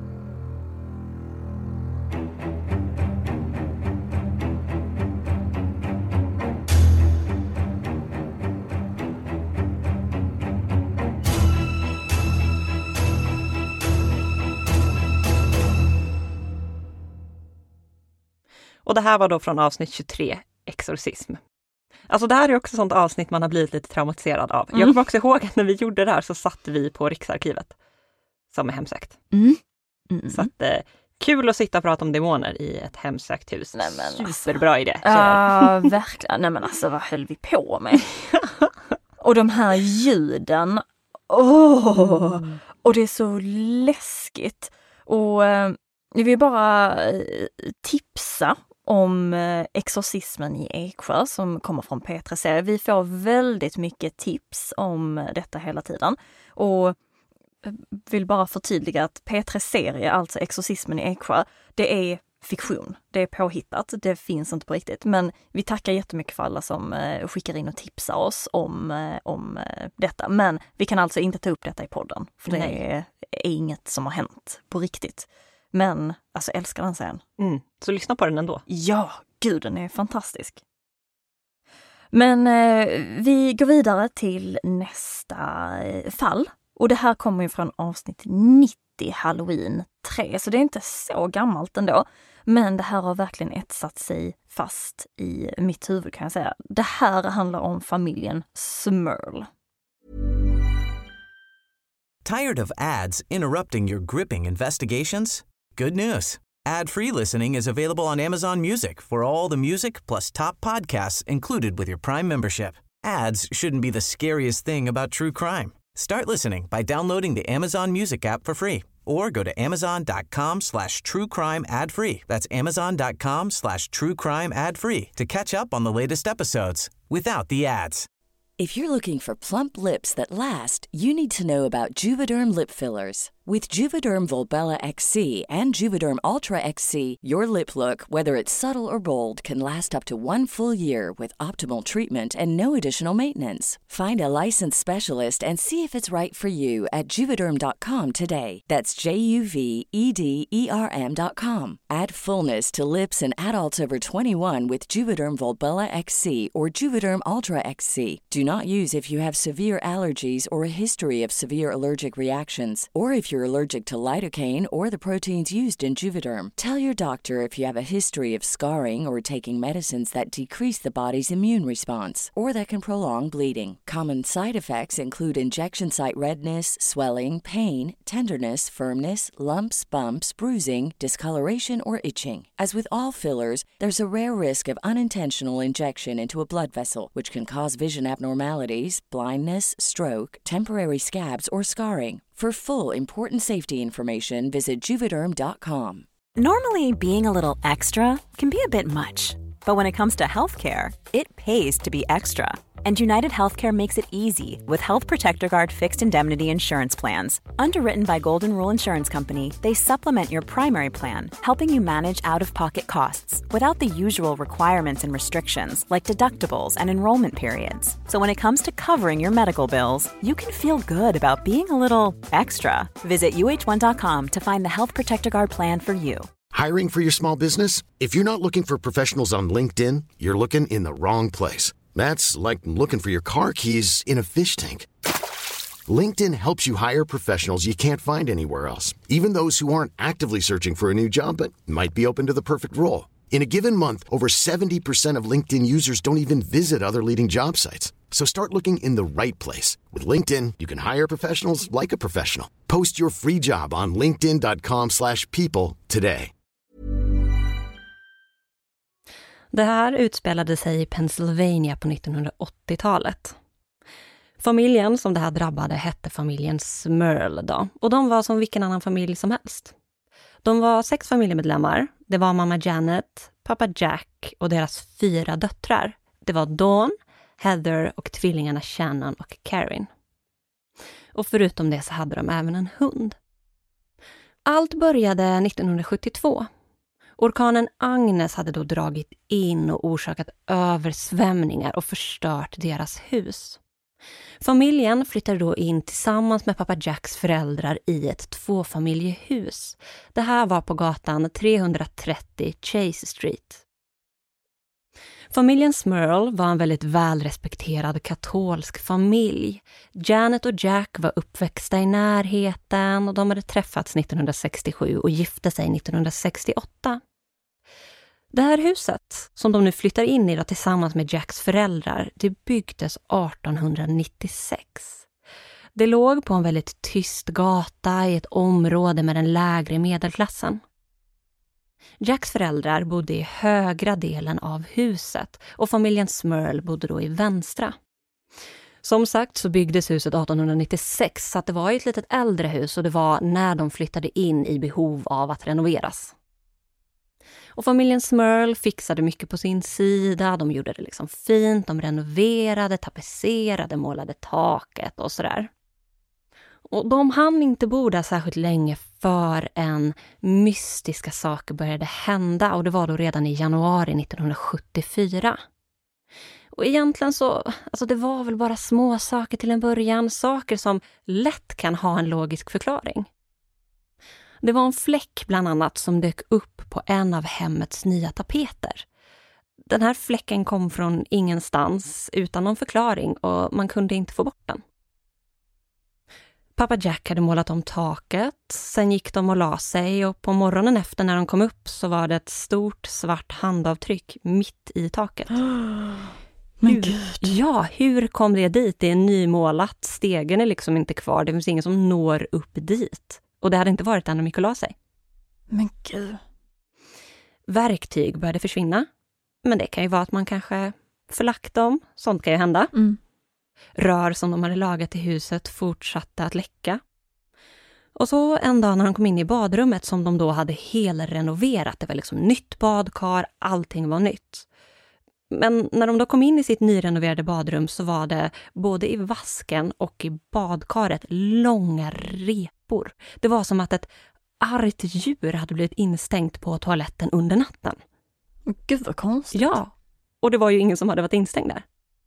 Och det här var då från avsnitt 23, exorcism. Alltså det här är också sånt avsnitt man har blivit lite traumatiserad av. Jag kommer också ihåg att när vi gjorde det här så satt vi på Riksarkivet som är hemsökt. Så att kul att sitta och prata om demoner i ett hemsökt hus. Nej, men superbra idé. Ja, verkligen. Nej men alltså, vad höll vi på med? Och de här ljuden. Och det är så läskigt. Och jag vill bara tipsa om exorcismen i Eksjö som kommer från P3. Vi får väldigt mycket tips om detta hela tiden. Och vill bara förtydliga att P3-serie, alltså exorcismen i Eksjö, det är fiktion. Det är påhittat. Det finns inte på riktigt. Men vi tackar jättemycket för alla som skickar in och tipsar oss om detta. Men vi kan alltså inte ta upp detta i podden. För det är inget som har hänt på riktigt. Men alltså älskar den serien. Så lyssna på den ändå. Ja, gud den är fantastisk. Men vi går vidare till nästa fall. Och det här kommer ju från avsnitt 90, Halloween 3. Så det är inte så gammalt ändå. Men det här har verkligen etsat sig fast i mitt huvud, kan jag säga. Det här handlar om familjen Smurl. Tired of ads interrupting your gripping investigations? Good news. Ad-free listening is available on Amazon Music for all the music plus top podcasts included with your Prime membership. Ads shouldn't be the scariest thing about true crime. Start listening by downloading the Amazon Music app for free or go to amazon.com/truecrime ad-free. That's amazon.com/truecrime ad-free to catch up on the latest episodes without the ads. If you're looking for plump lips that last, you need to know about Juvederm lip fillers. With Juvederm Volbella XC and Juvederm Ultra XC, your lip look, whether it's subtle or bold, can last up to 1 full year with optimal treatment and no additional maintenance. Find a licensed specialist and see if it's right for you at Juvederm.com today. That's JUVEDERM.com. Add fullness to lips in adults over 21 with Juvederm Volbella XC or Juvederm Ultra XC. Do not use if you have severe allergies or a history of severe allergic reactions, or if if you're allergic to lidocaine or the proteins used in Juvederm. Tell your doctor if you have a history of scarring or taking medicines that decrease the body's immune response or that can prolong bleeding. Common side effects include injection site redness, swelling, pain, tenderness, firmness, lumps, bumps, bruising, discoloration, or itching. As with all fillers, there's a rare risk of unintentional injection into a blood vessel, which can cause vision abnormalities, blindness, stroke, temporary scabs, or scarring. For full, important safety information, visit Juvederm.com. Normally, being a little extra can be a bit much, but when it comes to healthcare, it pays to be extra. And United Healthcare makes it easy with Health Protector Guard fixed indemnity insurance plans. Underwritten by Golden Rule Insurance Company, they supplement your primary plan, helping you manage out-of-pocket costs without the usual requirements and restrictions like deductibles and enrollment periods. So when it comes to covering your medical bills, you can feel good about being a little extra. Visit uh1.com to find the Health Protector Guard plan for you. Hiring for your small business? If you're not looking for professionals on LinkedIn, you're looking in the wrong place. That's like looking for your car keys in a fish tank. LinkedIn helps you hire professionals you can't find anywhere else, even those who aren't actively searching for a new job but might be open to the perfect role. In a given month, over 70% of LinkedIn users don't even visit other leading job sites. So start looking in the right place. With LinkedIn, you can hire professionals like a professional. Post your free job on linkedin.com/people today. Det här utspelade sig i Pennsylvania på 1980-talet. Familjen som det här drabbade hette familjen Smurl då, och de var som vilken annan familj som helst. De var 6 familjemedlemmar. Det var mamma Janet, pappa Jack och deras 4 döttrar. Det var Dawn, Heather och tvillingarna Shannon och Karin. Och förutom det så hade de även en hund. Allt började 1972. Orkanen Agnes hade då dragit in och orsakat översvämningar och förstört deras hus. Familjen flyttade då in tillsammans med pappa Jacks föräldrar i ett 2-familjehus. Det här var på gatan 330 Chase Street. Familjen Smurl var en väldigt välrespekterad katolsk familj. Janet och Jack var uppväxta i närheten och de hade träffats 1967 och gifte sig 1968. Det här huset som de nu flyttar in i då, tillsammans med Jacks föräldrar, det byggdes 1896. Det låg på en väldigt tyst gata i ett område med den lägre medelklassen. Jacks föräldrar bodde i högra delen av huset och familjen Smurl bodde då i vänstra. Som sagt så byggdes huset 1896 så att det var ett litet äldre hus och det var när de flyttade in i behov av att renoveras. Och familjen Smurl fixade mycket på sin sida, de gjorde det liksom fint, de renoverade, tapetserade, målade taket och sådär. Och de hann inte bo där särskilt länge förrän mystiska saker började hända och det var då redan i januari 1974. Och egentligen så, alltså det var väl bara små saker till en början, saker som lätt kan ha en logisk förklaring. Det var en fläck bland annat som dök upp på en av hemmets nya tapeter. Den här fläcken kom från ingenstans utan någon förklaring och man kunde inte få bort den. Pappa Jack hade målat om taket, sen gick de och la sig och på morgonen efter när de kom upp så var det ett stort svart handavtryck mitt i taket. Men gud. Ja, hur kom det dit? Det är nymålat, stegen är liksom inte kvar, det finns ingen som når upp dit. Och det hade inte varit där de gick och la sig. Men gud. Verktyg började försvinna. Men det kan ju vara att man kanske förlagt dem. Sånt kan ju hända. Rör som de hade lagat i huset fortsatte att läcka. Och så en dag när de kom in i badrummet som de då hade helrenoverat. Det var liksom nytt badkar, allting var nytt. Men när de då kom in i sitt nyrenoverade badrum så var det både i vasken och i badkaret långa repor. Det var som att ett argt djur hade blivit instängt på toaletten under natten. Gud vad konstigt. Ja, och det var ju ingen som hade varit instängd där.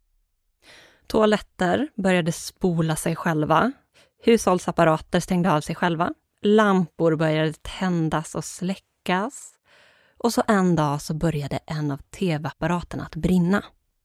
Toaletter började spola sig själva. Hushållsapparater stängde av sig själva. Lampor började tändas och släckas. Och så en dag så började en av tv-apparaterna att brinna.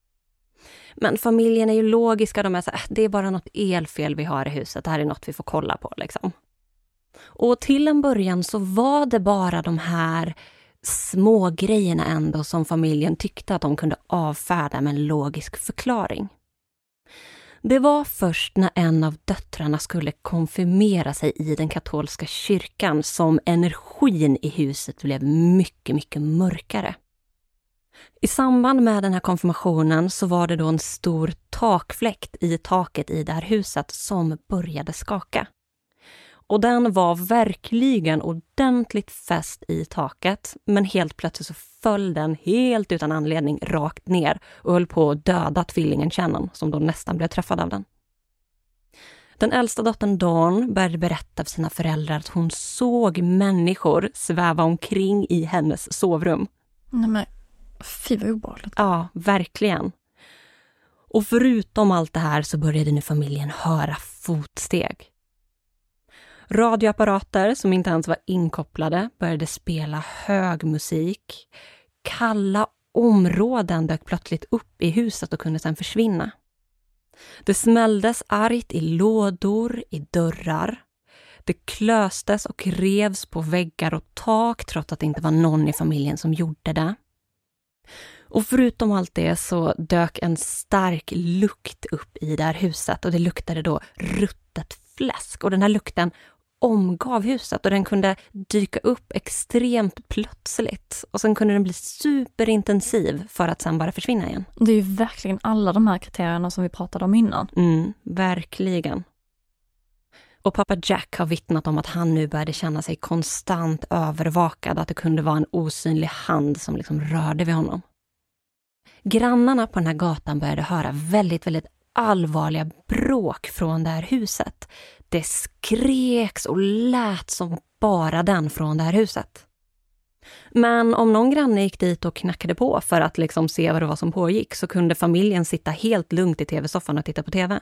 Men familjen är ju logiska. De är så här, det är bara något elfel vi har i huset. Det här är något vi får kolla på liksom. Och till en början så var det bara de här små grejerna ändå som familjen tyckte att de kunde avfärda med en logisk förklaring. Det var först när en av döttrarna skulle konfirmera sig i den katolska kyrkan som energin i huset blev mycket, mycket mörkare. I samband med den här konfirmationen så var det då en stor takfläkt i taket i det här huset som började skaka. Och den var verkligen ordentligt fäst i taket, men helt plötsligt så föll den helt utan anledning rakt ner och höll på att döda tvillingen Shannon som då nästan blev träffad av den. Den äldsta dottern Dawn började berätta för sina föräldrar att hon såg människor sväva omkring i hennes sovrum. Nej men, fy vad obehagligt. Ja, verkligen. Och förutom allt det här så började nu familjen höra fotsteg. Radioapparater som inte ens var inkopplade började spela hög musik. Kalla områden dök plötsligt upp i huset och kunde sedan försvinna. Det smälldes argt i lådor, i dörrar. Det klöstes och revs på väggar och tak trots att det inte var någon i familjen som gjorde det. Och förutom allt det så dök en stark lukt upp i det här huset och det luktade då ruttet fläsk. Och den här lukten omgav huset och den kunde dyka upp extremt plötsligt. Och sen kunde den bli superintensiv för att sen bara försvinna igen. Det är ju verkligen alla de här kriterierna som vi pratade om innan. Verkligen. Och pappa Jack har vittnat om att han nu började känna sig konstant övervakad. Att det kunde vara en osynlig hand som liksom rörde vid honom. Grannarna på den här gatan började höra väldigt, väldigt allvarliga bråk från det här huset. Det skreks och lät som bara den från det här huset. Men om någon granne gick dit och knackade på för att liksom se vad det var som pågick så kunde familjen sitta helt lugnt i tv-soffan och titta på tv.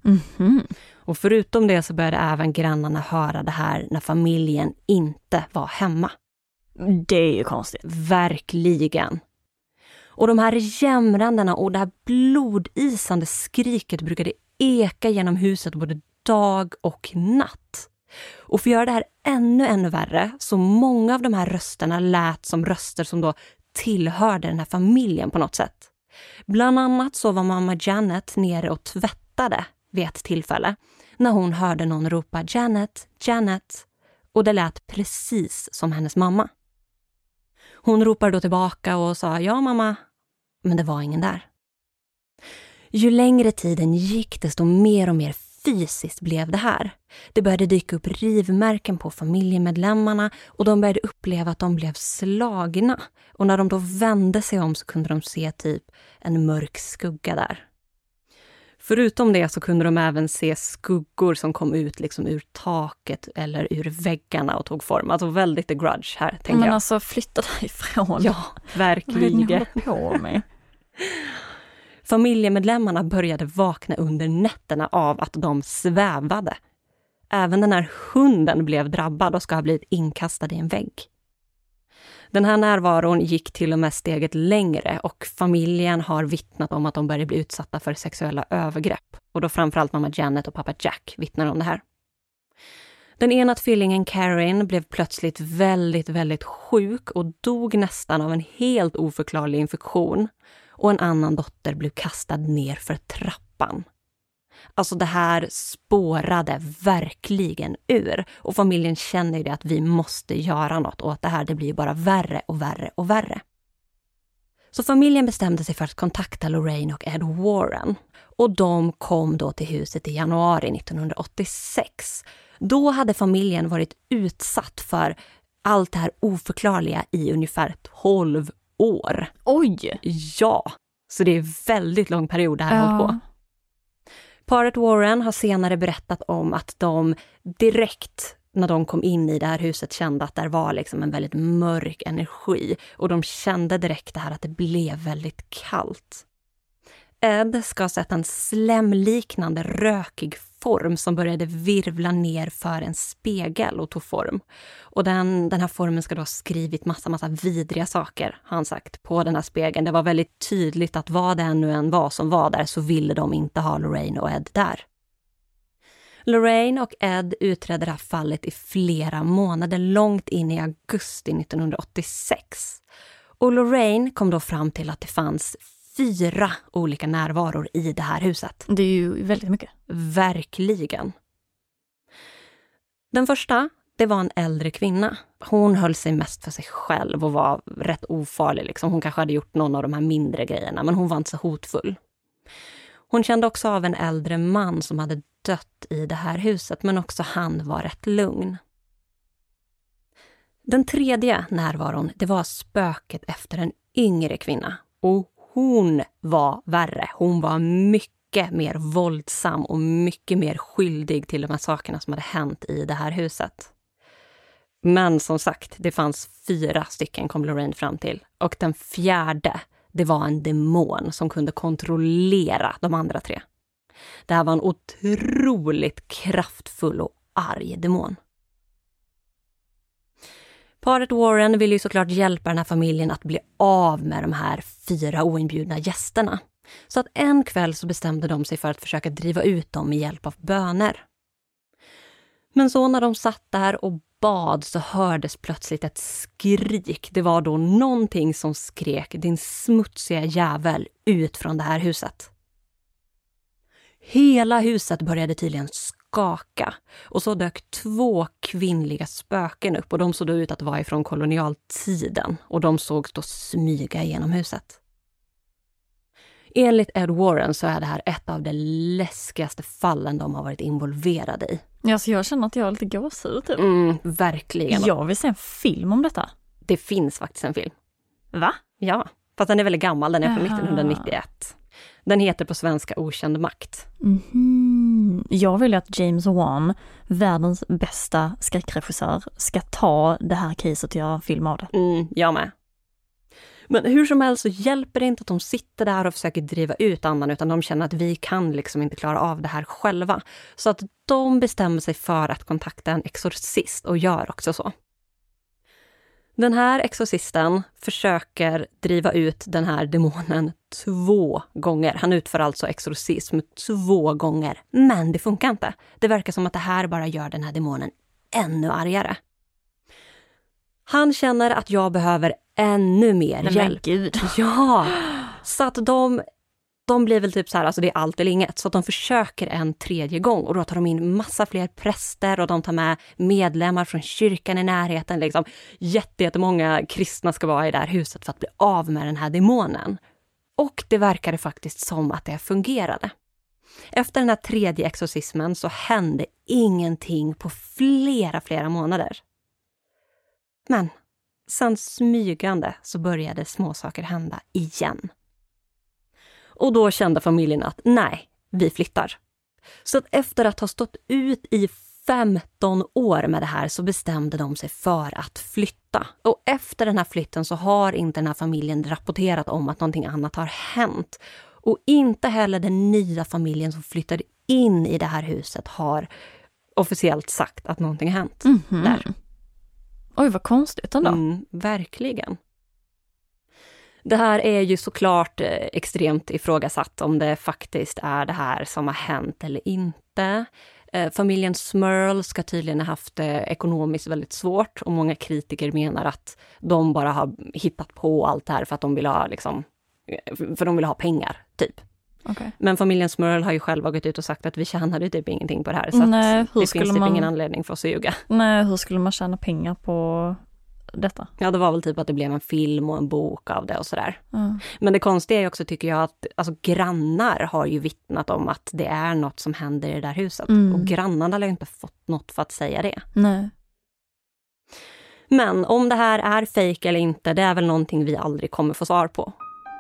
Och förutom det så började även grannarna höra det här när familjen inte var hemma. Det är ju konstigt. Verkligen. Och de här jämrandena och det här blodisande skriket brukade eka genom huset både dag och natt. Och för att göra det här ännu värre så många av de här rösterna lät som röster som då tillhörde den här familjen på något sätt. Bland annat så var mamma Janet nere och tvättade vid ett tillfälle när hon hörde någon ropa Janet, Janet och det lät precis som hennes mamma. Hon ropade då tillbaka och sa ja mamma, men det var ingen där. Ju längre tiden gick desto mer och mer fysiskt blev det här. Det började dyka upp rivmärken på familjemedlemmarna och de började uppleva att de blev slagna. Och när de då vände sig om så kunde de se typ en mörk skugga där. Förutom det så kunde de även se skuggor som kom ut liksom ur taket eller ur väggarna och tog form. Alltså väldigt The Grudge här, tänker jag. Men alltså flytta därifrån. Ja, verkligen. Vad är det ni håller på med? Familjemedlemmarna började vakna under nätterna av att de svävade. Även den här hunden blev drabbad och ska ha blivit inkastad i en vägg. Den här närvaron gick till och med steget längre och familjen har vittnat om att de började bli utsatta för sexuella övergrepp. Och då framförallt mamma Janet och pappa Jack vittnar om det här. Den ena tvillingen Karen blev plötsligt väldigt, väldigt sjuk och dog nästan av en helt oförklarlig infektion. Och en annan dotter blev kastad ner för trappan. Alltså det här spårade verkligen ur. Och familjen känner ju det att vi måste göra något och att det här det blir bara värre och värre och värre. Så familjen bestämde sig för att kontakta Lorraine och Ed Warren. Och de kom då till huset i januari 1986. Då hade familjen varit utsatt för allt det här oförklarliga i ungefär 12 år. Oj! Ja, så det är väldigt lång period det här har hållit på. Paret Warren har senare berättat om att de direkt när de kom in i det här huset kände att det var liksom en väldigt mörk energi. Och de kände direkt det här att det blev väldigt kallt. Ed ska ha sett en slemliknande rökig form som började virvla ner för en spegel och tog form. Och den här formen ska då ha skrivit massa vidriga saker, har han sagt, på den här spegeln. Det var väldigt tydligt att vad det nu än var som var där så ville de inte ha Lorraine och Ed där. Lorraine och Ed utredde det här fallet i flera månader, långt in i augusti 1986. Och Lorraine kom då fram till att det fanns 4 olika närvaror i det här huset. Det är ju väldigt mycket. Verkligen. Den första, det var en äldre kvinna. Hon höll sig mest för sig själv och var rätt ofarlig. Liksom. Hon kanske hade gjort någon av de här mindre grejerna, men hon var inte så hotfull. Hon kände också av en äldre man som hade dött i det här huset, men också han var rätt lugn. Den tredje närvaron, det var spöket efter en yngre kvinna. Och hon var värre. Hon var mycket mer våldsam och mycket mer skyldig till de här sakerna som hade hänt i det här huset. Men som sagt, det fanns 4 stycken, kom Lorraine fram till. Och den 4:e, det var en demon som kunde kontrollera de andra 3. Det här var en otroligt kraftfull och arg demon. Paret Warren ville ju såklart hjälpa den här familjen att bli av med de här 4 oinbjudna gästerna. Så att en kväll så bestämde de sig för att försöka driva ut dem med hjälp av böner. Men så när de satt där och bad så hördes plötsligt ett skrik. Det var då någonting som skrek: din smutsiga jävel, ut från det här huset. Hela huset började tydligen skaka och så dök 2 kvinnliga spöken upp och de såg då ut att vara ifrån kolonialtiden och de sågs då smyga genom huset. Enligt Ed Warren så är det här ett av de läskigaste fallen de har varit involverade i. Ja, så jag känner att jag har lite gåshud typ. Verkligen. Jag vill se en film om detta. Det finns faktiskt en film. Va? Ja, fast den är väldigt gammal, den är från 1991. Den heter på svenska Okänd makt. Jag vill att James Wan, världens bästa skräckregissör, ska ta det här caset och göra en film av det. Jag med. Men hur som helst så hjälper det inte att de sitter där och försöker driva ut andan, utan de känner att vi kan liksom inte klara av det här själva. Så att de bestämmer sig för att kontakta en exorcist och gör också så. Den här exorcisten försöker driva ut den här demonen 2 gånger. Han utför alltså exorcism 2 gånger. Men det funkar inte. Det verkar som att det här bara gör den här demonen ännu argare. Han känner att jag behöver ännu mer hjälp. Men gud. Ja, så att de blir väl typ så här, alltså det är allt eller inget. Så att de försöker en 3:e gång och då tar de in massa fler präster och de tar med medlemmar från kyrkan i närheten. Liksom. Jättemånga kristna ska vara i det här huset för att bli av med den här demonen. Och det verkade faktiskt som att det fungerade. Efter den här 3:e exorcismen så hände ingenting på flera månader. Men sen smygande så började småsaker hända igen. Och då kände familjen att nej, vi flyttar. Så att efter att ha stått ut i 15 år med det här så bestämde de sig för att flytta. Och efter den här flytten så har inte den här familjen rapporterat om att någonting annat har hänt. Och inte heller den nya familjen som flyttade in i det här huset har officiellt sagt att någonting har hänt där. Oj, vad konstigt ändå. Verkligen. Det här är ju såklart extremt ifrågasatt om det faktiskt är det här som har hänt eller inte. Familjen Smurl ska tydligen ha haft det ekonomiskt väldigt svårt och många kritiker menar att de bara har hittat på allt det här för att de vill ha för de vill ha pengar typ. Okay. Men familjen Smurl har ju själva gått ut och sagt att vi tjänade typ ingenting på det här så nej, att det finns typ ingen anledning för oss att ljuga. Nej, hur skulle man tjäna pengar på detta? Ja, det var väl typ att det blev en film och en bok av det och sådär. Men det konstiga är också, tycker jag, att alltså, grannar har ju vittnat om att det är något som händer i det där huset. Och grannarna har ju inte fått något för att säga det. Nej. Men om det här är fake eller inte, det är väl någonting vi aldrig kommer få svar på.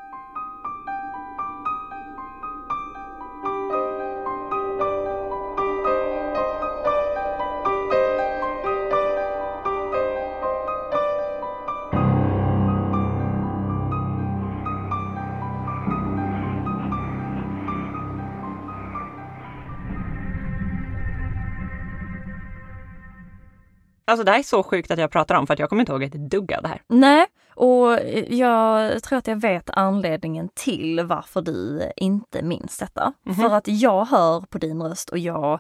Alltså det här är så sjukt att jag pratar om för att jag kommer inte ihåg ett dugg av det här. Nej, och jag tror att jag vet anledningen till varför du inte minns detta. För att jag hör på din röst och jag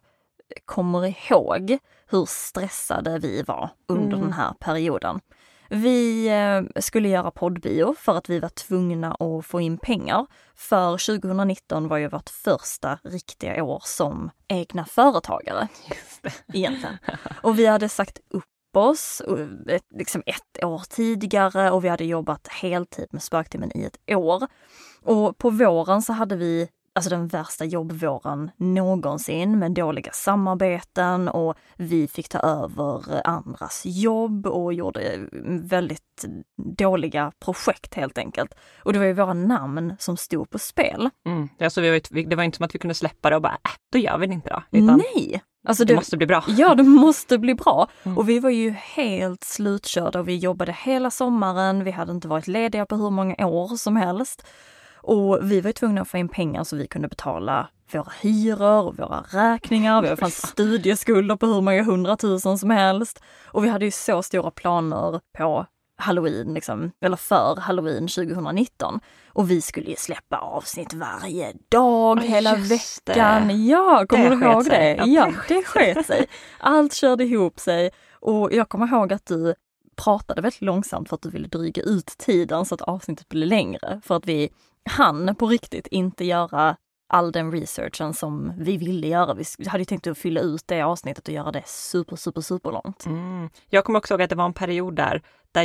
kommer ihåg hur stressade vi var under den här perioden. Vi skulle göra poddbio för att vi var tvungna att få in pengar. För 2019 var ju vårt första riktiga år som egna företagare. Just det. Egentligen. Och vi hade sagt upp oss liksom 1 år tidigare och vi hade jobbat heltid med Spöktimmen i 1 år. Och på våren så hade vi alltså den värsta jobbvåren någonsin med dåliga samarbeten och vi fick ta över andras jobb och gjorde väldigt dåliga projekt helt enkelt. Och det var ju våra namn som stod på spel. Alltså det var inte som att vi kunde släppa det och bara, då gör vi det inte då. Utan nej! Alltså det måste bli bra. Ja, det måste bli bra. Och vi var ju helt slutkörda och vi jobbade hela sommaren. Vi hade inte varit lediga på hur många år som helst. Och vi var ju tvungna att få in pengar så vi kunde betala våra hyror och våra räkningar. Vi fanns studieskulder på hur många 100 000 som helst. Och vi hade ju så stora planer på Halloween, liksom, eller för Halloween 2019. Och vi skulle ju släppa avsnitt varje dag, hela veckan. Det. Ja, kommer du ihåg det? Ja, det sket sig. Allt körde ihop sig. Och jag kommer ihåg att du pratade väldigt långsamt för att du ville dryga ut tiden så att avsnittet blev längre. För att vi hann på riktigt inte göra all den researchen som vi ville göra. Vi hade ju tänkt att fylla ut det avsnittet och göra det super långt. Jag kommer också ihåg att det var en period där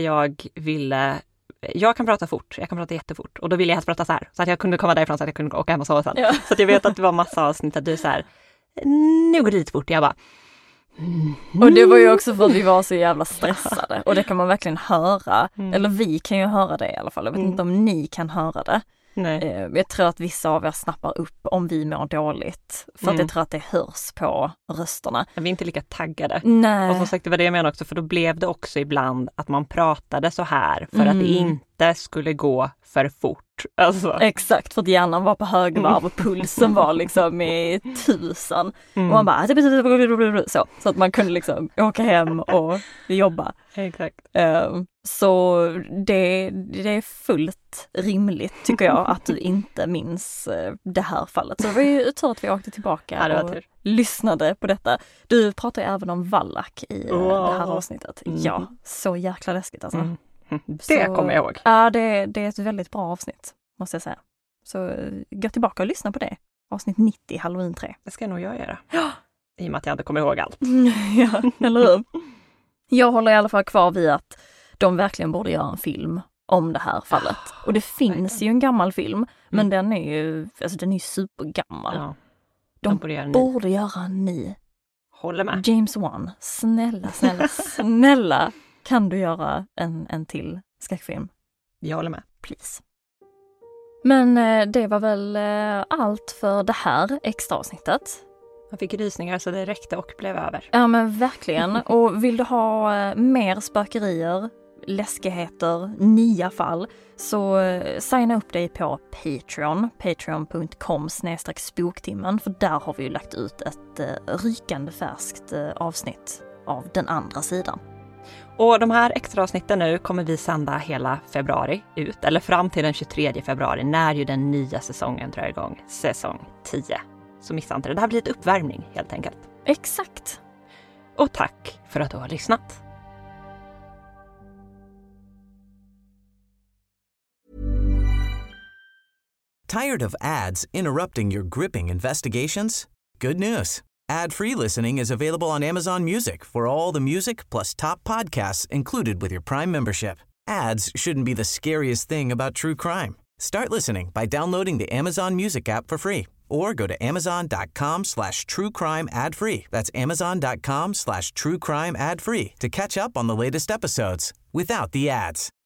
jag kan prata fort, jag kan prata jättefort och då ville jag prata så här, så att jag kunde komma därifrån så att jag kunde åka hem och sova sen. Ja. Så att jag vet att det var massa avsnitt där du så här, nu går det lite fort, jag bara Och det var ju också för att vi var så jävla stressade och det kan man verkligen höra, eller vi kan ju höra det i alla fall, jag vet inte om ni kan höra det. Nej. Jag tror att vissa av er snappar upp om vi mår dåligt. För att jag tror att det hörs på rösterna. Vi är inte lika taggade. Nej. Och som sagt, det var det jag menade också. För då blev det också ibland att man pratade så här. För att det inte skulle gå för fort. Alltså. Exakt, för att hjärnan var på högvarv och pulsen var liksom i 1000. Och man bara så att man kunde liksom åka hem och jobba. Exakt. Så det är fullt rimligt tycker jag att du inte minns det här fallet. Så det var ju tur att vi åkte tillbaka och lyssnade på detta. Du pratar ju även om Wallach i det här avsnittet. Ja, så jäkla läskigt alltså. Det kommer jag ihåg. Ja, det är ett väldigt bra avsnitt, måste jag säga. Så gå tillbaka och lyssna på det. Avsnitt 90, Halloween 3. Det ska nog jag göra. Ja. I och med att jag inte kommer ihåg allt. Ja, eller hur? Jag håller i alla fall kvar vid att de verkligen borde göra en film om det här fallet. Och det finns ju en gammal film, men den är ju supergammal. Ja. De borde göra en ny. Håller med. James Wan, snälla kan du göra en till skräckfilm? Jag håller med. Please. Men det var väl allt för det här extra avsnittet. Jag fick rysningar så det räckte och blev över. Ja men verkligen. Och vill du ha mer spökerier, läskigheter, nya fall så signa upp dig på Patreon. Patreon.com/spoktimmen för där har vi ju lagt ut ett rykande färskt avsnitt av den andra sidan. Och de här extra avsnitten nu kommer vi sända hela februari ut. Eller fram till den 23 februari när ju den nya säsongen drar igång. Säsong 10. Så missa inte det. Det här blir ett uppvärmning helt enkelt. Exakt. Och tack för att du har lyssnat. Tired of ads interrupting your gripping investigations? Good news. Ad-free listening is available on Amazon Music for all the music plus top podcasts included with your Prime membership. Ads shouldn't be the scariest thing about true crime. Start listening by downloading the Amazon Music app for free or go to amazon.com/truecrime ad-free. That's amazon.com/truecrime ad-free to catch up on the latest episodes without the ads.